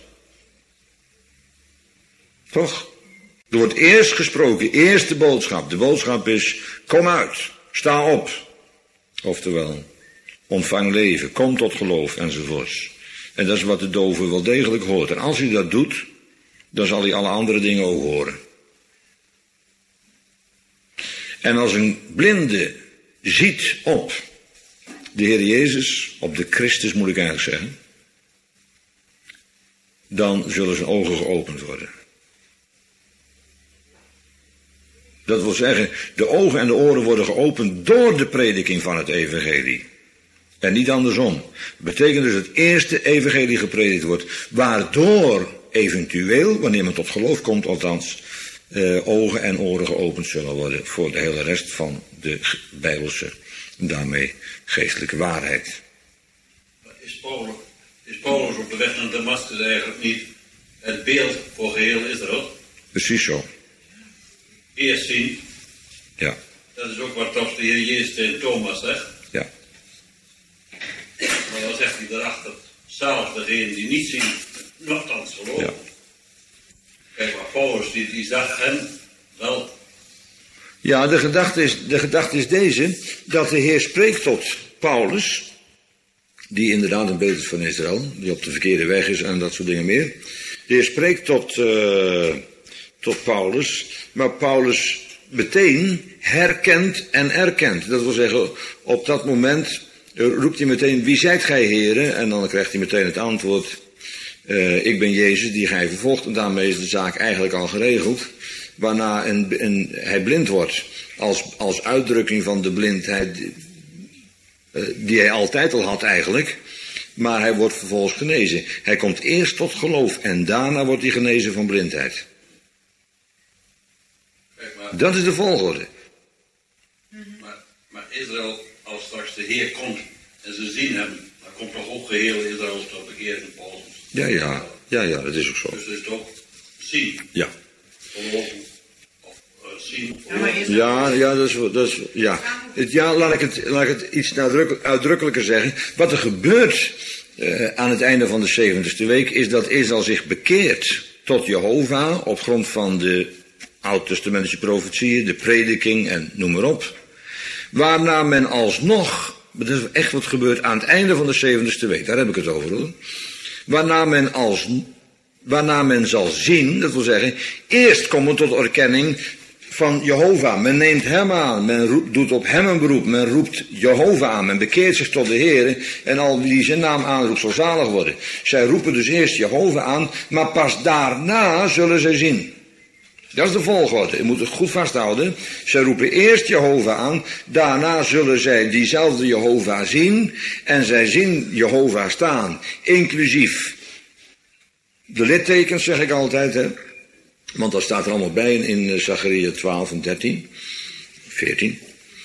Toch? Er wordt eerst gesproken, eerst de boodschap. De boodschap is, kom uit, sta op. Oftewel, ontvang leven, kom tot geloof enzovoorts. En dat is wat de dove wel degelijk hoort. En als hij dat doet, dan zal hij alle andere dingen ook horen. En als een blinde ziet op de Heer Jezus, op de Christus moet ik eigenlijk zeggen, dan zullen zijn ogen geopend worden. Dat wil zeggen, de ogen en de oren worden geopend door de prediking van het evangelie. En niet andersom. Dat betekent dus dat het eerste evangelie gepredikt wordt, waardoor eventueel, wanneer men tot geloof komt althans, ogen en oren geopend zullen worden voor de hele rest van de Bijbelse, en daarmee geestelijke waarheid. Is Paulus op de weg naar Damascus eigenlijk niet het beeld voor geheel Israël? Precies zo. Eerst zien. Ja. Dat is ook wat toch de Heer Jezus tegen Thomas zegt. Ja. Maar dan zegt hij daarachter, zalig degenen die niet zien, nochtans geloven. Ja. Kijk, maar Paulus die zag hem wel. Ja, de gedachte is deze, dat de Heer spreekt tot Paulus, die inderdaad een beeld is van Israël, die op de verkeerde weg is en dat soort dingen meer. De Heer spreekt tot Paulus, maar Paulus meteen herkent en erkent. Dat wil zeggen, op dat moment roept hij meteen, wie zijt gij, heren? En dan krijgt hij meteen het antwoord, ik ben Jezus die gij vervolgt. En daarmee is de zaak eigenlijk al geregeld. Waarna hij blind wordt, als uitdrukking van de blindheid die hij altijd al had eigenlijk. Maar hij wordt vervolgens genezen. Hij komt eerst tot geloof en daarna wordt hij genezen van blindheid. Dat is de volgorde. Maar Israël, als straks de Heer komt en ze zien hem, dan komt toch ook geheel Israël tot bekeerd in Paulus. Ja, dat is ook zo. Dus het is toch zien. Ja. Geloven. Of zien. Ja, dat is ja. Laat ik het iets uitdrukkelijker zeggen. Wat er gebeurt aan het einde van de 70ste week is dat Israël zich bekeert tot Jehovah op grond van de Oud-testamentische profetieën, de prediking en noem maar op. Waarna men alsnog, dat is echt wat gebeurt aan het einde van de 70ste week, daar heb ik het over hoor. Waarna men zal zien, dat wil zeggen, eerst komen tot erkenning van Jehovah. Men neemt hem aan, men doet op hem een beroep, men roept Jehovah aan, men bekeert zich tot de Heer en al wie zijn naam aanroept zal zalig worden. Zij roepen dus eerst Jehovah aan, maar pas daarna zullen zij zien. Dat is de volgorde, je moet het goed vasthouden. Zij roepen eerst Jehovah aan, daarna zullen zij diezelfde Jehovah zien en zij zien Jehovah staan, inclusief de littekens zeg ik altijd, hè. Want dat staat er allemaal bij in Zacharia 12 en 13, 14.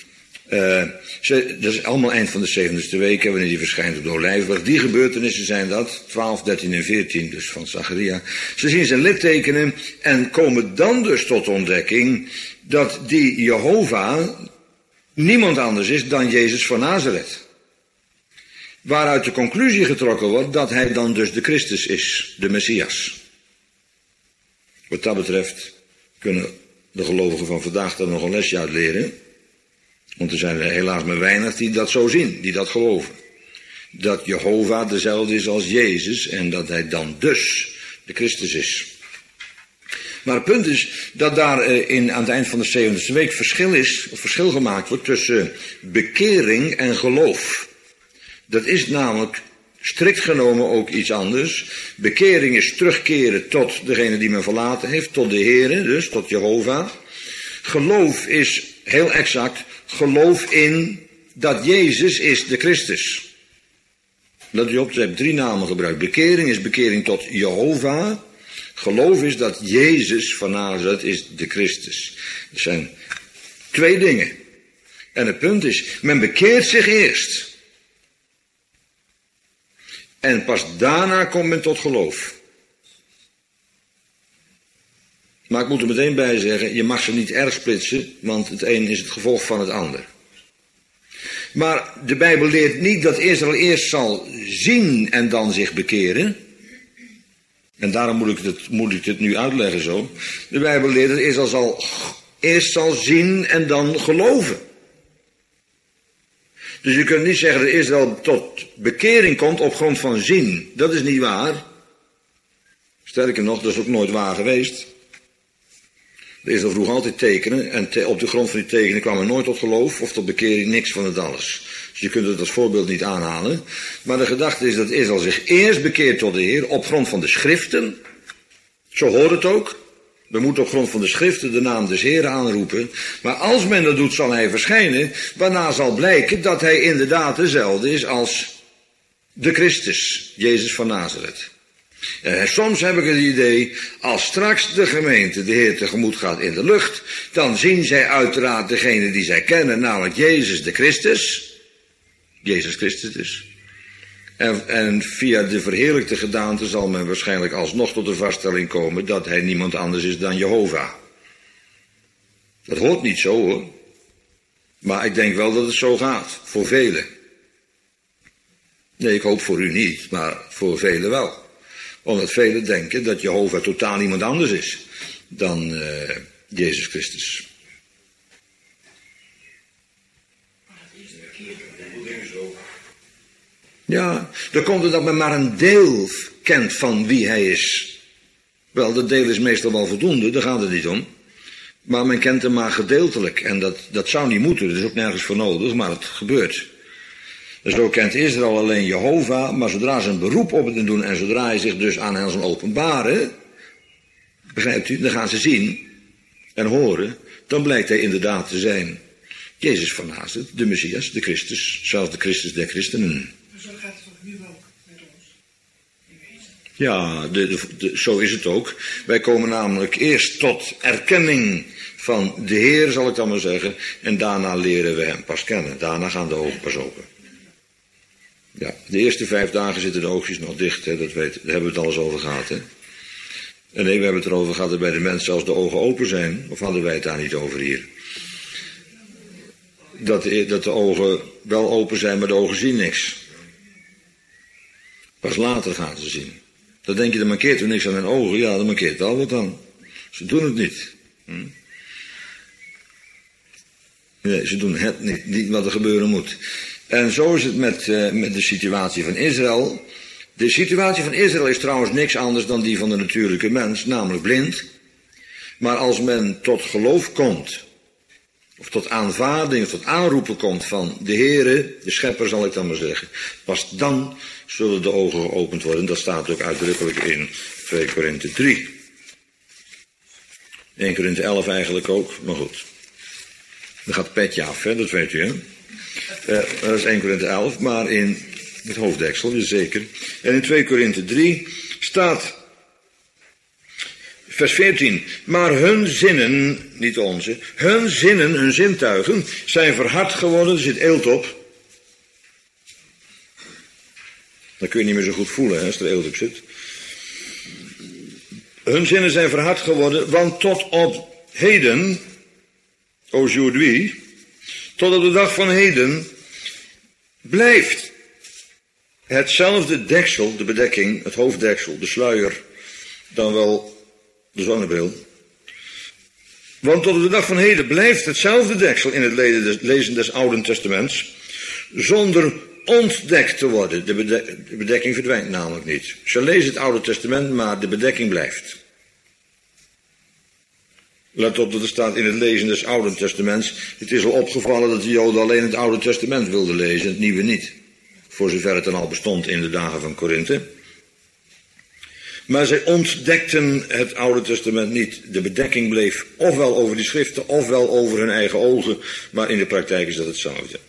Dat is allemaal eind van de 70ste week, wanneer die verschijnt op de Olijfberg. Die gebeurtenissen zijn dat, 12, 13 en 14, dus van Zacharia. Ze zien zijn littekenen en komen dan dus tot ontdekking dat die Jehovah niemand anders is dan Jezus van Nazareth. Waaruit de conclusie getrokken wordt dat hij dan dus de Christus is, de Messias. Wat dat betreft kunnen de gelovigen van vandaag daar nog een lesje uit leren. Want er zijn er helaas maar weinig die dat zo zien, die dat geloven. dat Jehovah dezelfde is als Jezus en dat hij dan dus de Christus is. Maar het punt is dat daar aan het eind van de 70e week verschil gemaakt wordt tussen bekering en geloof. Dat is namelijk strikt genomen ook iets anders. Bekering is terugkeren tot degene die men verlaten heeft, tot de Heere, dus tot Jehovah. Geloof is heel exact geloof in dat Jezus is de Christus. Let u op, ze hebben 3 namen gebruikt. Bekering is bekering tot Jehovah. Geloof is dat Jezus van Nazareth is de Christus. Dat zijn 2 dingen. En het punt is, men bekeert zich eerst. En pas daarna komt men tot geloof. Maar ik moet er meteen bij zeggen, je mag ze niet erg splitsen, want het een is het gevolg van het ander. Maar de Bijbel leert niet dat Israël eerst zal zien en dan zich bekeren. En daarom moet ik het nu uitleggen zo. De Bijbel leert dat Israël eerst zal zien en dan geloven. Dus je kunt niet zeggen dat Israël tot bekering komt op grond van zien. Dat is niet waar. Sterker nog, dat is ook nooit waar geweest. Israël vroeg altijd tekenen en op de grond van die tekenen kwam er nooit tot geloof of tot bekering, niks van het alles. Dus je kunt het als voorbeeld niet aanhalen. Maar de gedachte is dat Israël zich eerst bekeert tot de Heer op grond van de schriften. Zo hoort het ook. We moeten op grond van de schriften de naam des Heeren aanroepen. Maar als men dat doet, zal hij verschijnen, waarna zal blijken dat hij inderdaad dezelfde is als de Christus, Jezus van Nazareth. Soms heb ik het idee, als straks de gemeente de Heer tegemoet gaat in de lucht, dan zien zij uiteraard degene die zij kennen, namelijk Jezus de Christus. Jezus Christus dus. En via de verheerlijkte gedaante zal men waarschijnlijk alsnog tot de vaststelling komen dat hij niemand anders is dan Jehovah. Dat hoort niet zo hoor. Maar ik denk wel dat het zo gaat, voor velen. Nee, ik hoop voor u niet, maar voor velen wel. Omdat velen denken dat Jehovah totaal iemand anders is dan Jezus Christus. Ja, dan komt het dat men maar een deel kent van wie hij is. Wel, dat deel is meestal wel voldoende, daar gaat het niet om. Maar men kent hem maar gedeeltelijk en dat zou niet moeten, dat is ook nergens voor nodig, maar het gebeurt. Dus zo kent Israël alleen Jehovah, maar zodra ze een beroep op het doen en zodra hij zich dus aan hen zal openbaren, begrijpt u, dan gaan ze zien en horen, dan blijkt hij inderdaad te zijn Jezus van Nazareth, de Messias, de Christus, zelfs de Christus der christenen. Zo gaat het toch nu ook met ons? Ja, zo is het ook. Wij komen namelijk eerst tot erkenning van de Heer, zal ik dan maar zeggen, en daarna leren we hem pas kennen. Daarna gaan de ogen pas open. Ja, de eerste 5 dagen zitten de oogjes nog dicht, hè, daar hebben we het al eens over gehad. Hè? En nee, we hebben het erover gehad dat bij de mensen als de ogen open zijn, of hadden wij het daar niet over hier? Dat de ogen wel open zijn, maar de ogen zien niks. Pas later gaan ze zien. Dan denk je, dan mankeert er niks aan hun ogen. Ja, dan mankeert wel wat dan. Ze doen het niet. Nee, ze doen het niet wat er gebeuren moet. En zo is het met de situatie van Israël. De situatie van Israël is trouwens niks anders dan die van de natuurlijke mens, namelijk blind. Maar als men tot geloof komt, of tot aanvaarding, of tot aanroepen komt van de Heere, de Schepper zal ik dan maar zeggen, pas dan zullen de ogen geopend worden. Dat staat ook uitdrukkelijk in 2 Korinthe 3. 1 Korinthe 11 eigenlijk ook, maar goed. Dan gaat het petje af, hè? Dat weet u, hè? Dat is 1 Korinthe 11, maar in het hoofddeksel, dus zeker. En in 2 Korinthe 3 staat, vers 14, maar hun zinnen, niet onze, hun zinnen, hun zintuigen, zijn verhard geworden, er zit eelt op. Dan kun je niet meer zo goed voelen, hè, als er eelt op zit. Hun zinnen zijn verhard geworden, want tot op heden, aujourd'hui, tot op de dag van heden, blijft hetzelfde deksel, de bedekking, het hoofddeksel, de sluier, dan wel de zonnebril. Want tot op de dag van heden blijft hetzelfde deksel in het lezen des Oude Testaments, zonder ontdekt te worden. De bedekking verdwijnt namelijk niet. Ze lezen het Oude Testament, maar de bedekking blijft. Let op dat er staat in het lezen des Oude Testaments. Het is al opgevallen dat de Joden alleen het Oude Testament wilden lezen, het Nieuwe niet. Voor zover het dan al bestond in de dagen van Korinthe. Maar zij ontdekten het Oude Testament niet. De bedekking bleef ofwel over die schriften, ofwel over hun eigen ogen. Maar in de praktijk is dat hetzelfde.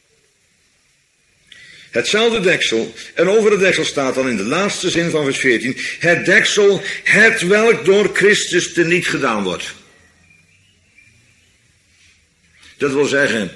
Hetzelfde deksel. En over het deksel staat dan in de laatste zin van vers 14. Het deksel, het welk door Christus teniet gedaan wordt. Dat wil zeggen,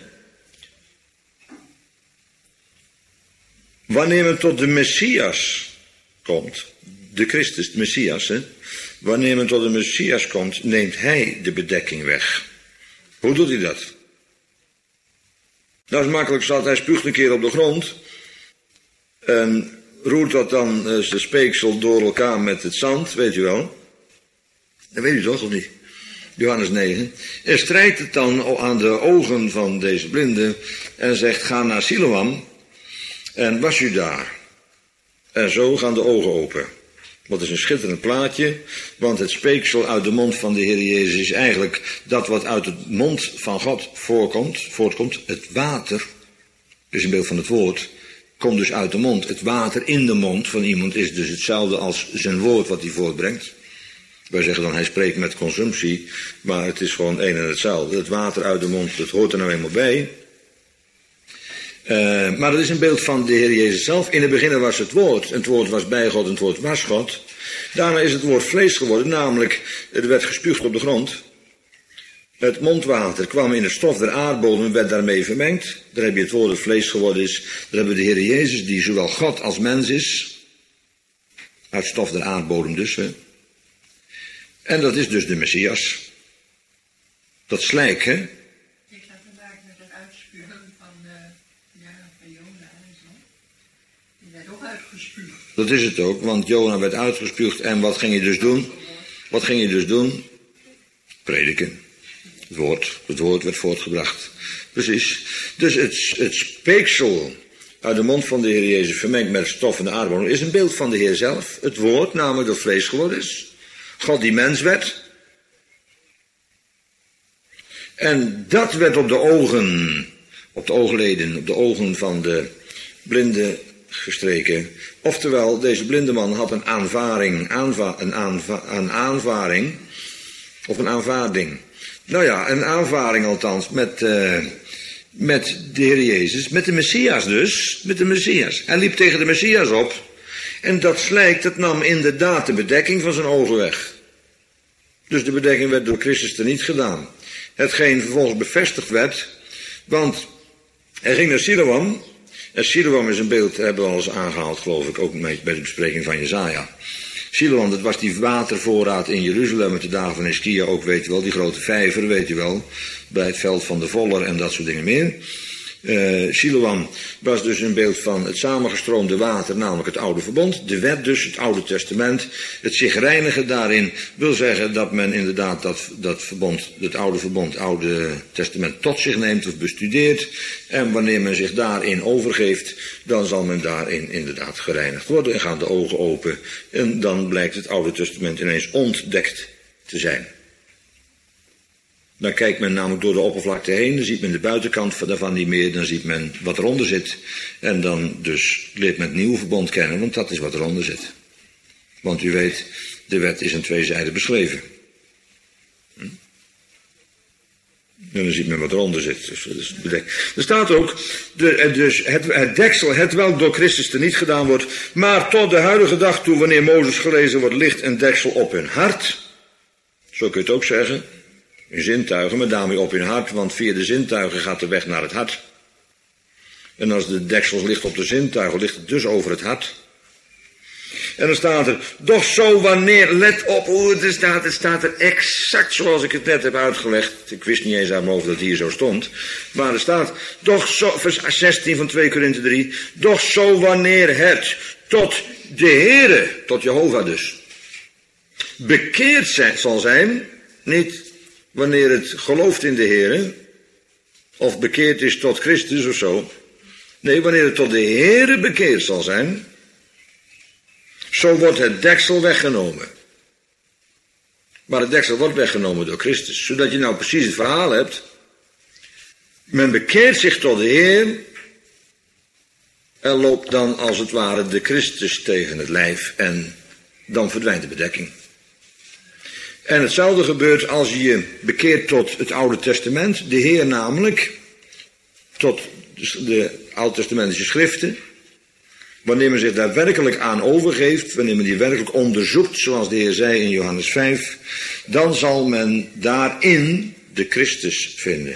wanneer men tot de Messias komt, de Christus, de Messias, hè? Wanneer men tot de Messias komt, neemt hij de bedekking weg. Hoe doet hij dat? Dat is makkelijk zat, hij spuugt een keer op de grond en roert dat dan zijn speeksel door elkaar met het zand, weet u wel. Dat weet u toch, of niet? Johannes 9. En strijkt het dan aan de ogen van deze blinde en zegt, ga naar Siloam en was u daar. En zo gaan de ogen open. Wat is een schitterend plaatje, want het speeksel uit de mond van de Heer Jezus is eigenlijk dat wat uit de mond van God voortkomt. Het water, is een beeld van het woord, komt dus uit de mond. Het water in de mond van iemand is dus hetzelfde als zijn woord wat hij voortbrengt. Wij zeggen dan, hij spreekt met consumptie, maar het is gewoon een en hetzelfde. Het water uit de mond, dat hoort er nou eenmaal bij. Maar dat is een beeld van de Heer Jezus zelf. In het begin was het woord, en het woord was bij God, en het woord was God. Daarna is het woord vlees geworden, namelijk, er werd gespuugd op de grond. Het mondwater kwam in het stof der aardbodem en werd daarmee vermengd. Daar heb je het woord dat vlees geworden is. Daar hebben we de Heer Jezus, die zowel God als mens is. Uit stof der aardbodem dus, hè. En dat is dus de Messias. Dat slijk, hè. Ik had vandaag met het uitspugen van Jona en zo. Die werd ook uitgespuugd. Dat is het ook, want Jona werd uitgespuugd. En wat ging je dus doen? Wat ging je dus doen? Prediken. Het woord werd voortgebracht. Precies. Dus het speeksel uit de mond van de Heer Jezus vermengd met het stof van de aardbodem is een beeld van de Heer zelf. Het woord, namelijk dat vlees geworden is. God die mens werd. En dat werd op de oogleden, op de ogen van de blinde gestreken. Oftewel, deze blinde man had een aanvaarding. Nou ja, een aanvaring althans met de Heer Jezus, met de Messias dus, met de Messias. Hij liep tegen de Messias op. En dat slijk, dat nam inderdaad de bedekking van zijn ogen weg. Dus de bedekking werd door Christus teniet gedaan. Hetgeen vervolgens bevestigd werd, want hij ging naar Siloam. En Siloam is een beeld, hebben we al eens aangehaald, geloof ik, ook bij de bespreking van Jesaja. Siloam, dat was die watervoorraad in Jeruzalem met de dagen van Hiskia ook, weet je wel, die grote vijver, weet je wel, bij het veld van de Voller en dat soort dingen meer. Siloam was dus een beeld van het samengestroomde water, namelijk het oude verbond. De wet dus, het oude testament. Het zich reinigen daarin wil zeggen dat men inderdaad dat verbond, het oude testament tot zich neemt of bestudeert. En wanneer men zich daarin overgeeft, dan zal men daarin inderdaad gereinigd worden en gaan de ogen open. En dan blijkt het oude testament ineens ontdekt te zijn. Dan kijkt men namelijk door de oppervlakte heen, dan ziet men de buitenkant daarvan niet meer, dan ziet men wat eronder zit. En dan dus leert men het nieuwe verbond kennen, want dat is wat eronder zit. Want u weet, de wet is in twee zijden beschreven. En dan ziet men wat eronder zit. Dus dat is bedekt. Er staat ook, dus het deksel, het welk door Christus teniet gedaan wordt, maar tot de huidige dag toe, wanneer Mozes gelezen wordt, ligt een deksel op hun hart. Zo kun je het ook zeggen. Hun zintuigen, maar daarmee op hun hart, want via de zintuigen gaat de weg naar het hart. En als de deksel ligt op de zintuigen, ligt het dus over het hart. En dan staat er, doch zo wanneer, let op hoe het staat er exact zoals ik het net heb uitgelegd. Ik wist niet eens uit mijn hoofd dat het hier zo stond. Maar er staat, doch zo, vers 16 van 2 Korinthe 3, doch zo wanneer het tot de Heere, tot Jehovah dus, bekeerd zal zijn, niet wanneer het gelooft in de Heere, of bekeerd is tot Christus of zo, Nee, wanneer het tot de Heere bekeerd zal zijn, zo wordt het deksel weggenomen. Maar het deksel wordt weggenomen door Christus. Zodat je nou precies het verhaal hebt. Men bekeert zich tot de Heer en loopt dan als het ware de Christus tegen het lijf en dan verdwijnt de bedekking. En hetzelfde gebeurt als je je bekeert tot het Oude Testament, de Heer namelijk, tot de Oud-testamentische schriften. Wanneer men zich daar werkelijk aan overgeeft, wanneer men die werkelijk onderzoekt, zoals de Heer zei in Johannes 5, dan zal men daarin de Christus vinden.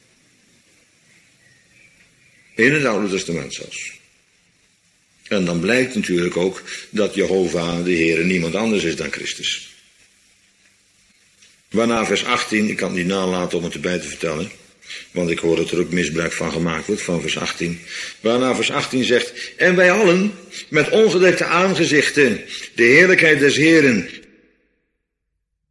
In het Oude Testament zelfs. En dan blijkt natuurlijk ook dat Jehovah, de Heer, niemand anders is dan Christus. Waarna vers 18, ik kan het niet nalaten om het erbij te vertellen, want ik hoor dat er ook misbruik van gemaakt wordt, van vers 18. Waarna vers 18 zegt, en wij allen met ongedekte aangezichten de heerlijkheid des Heeren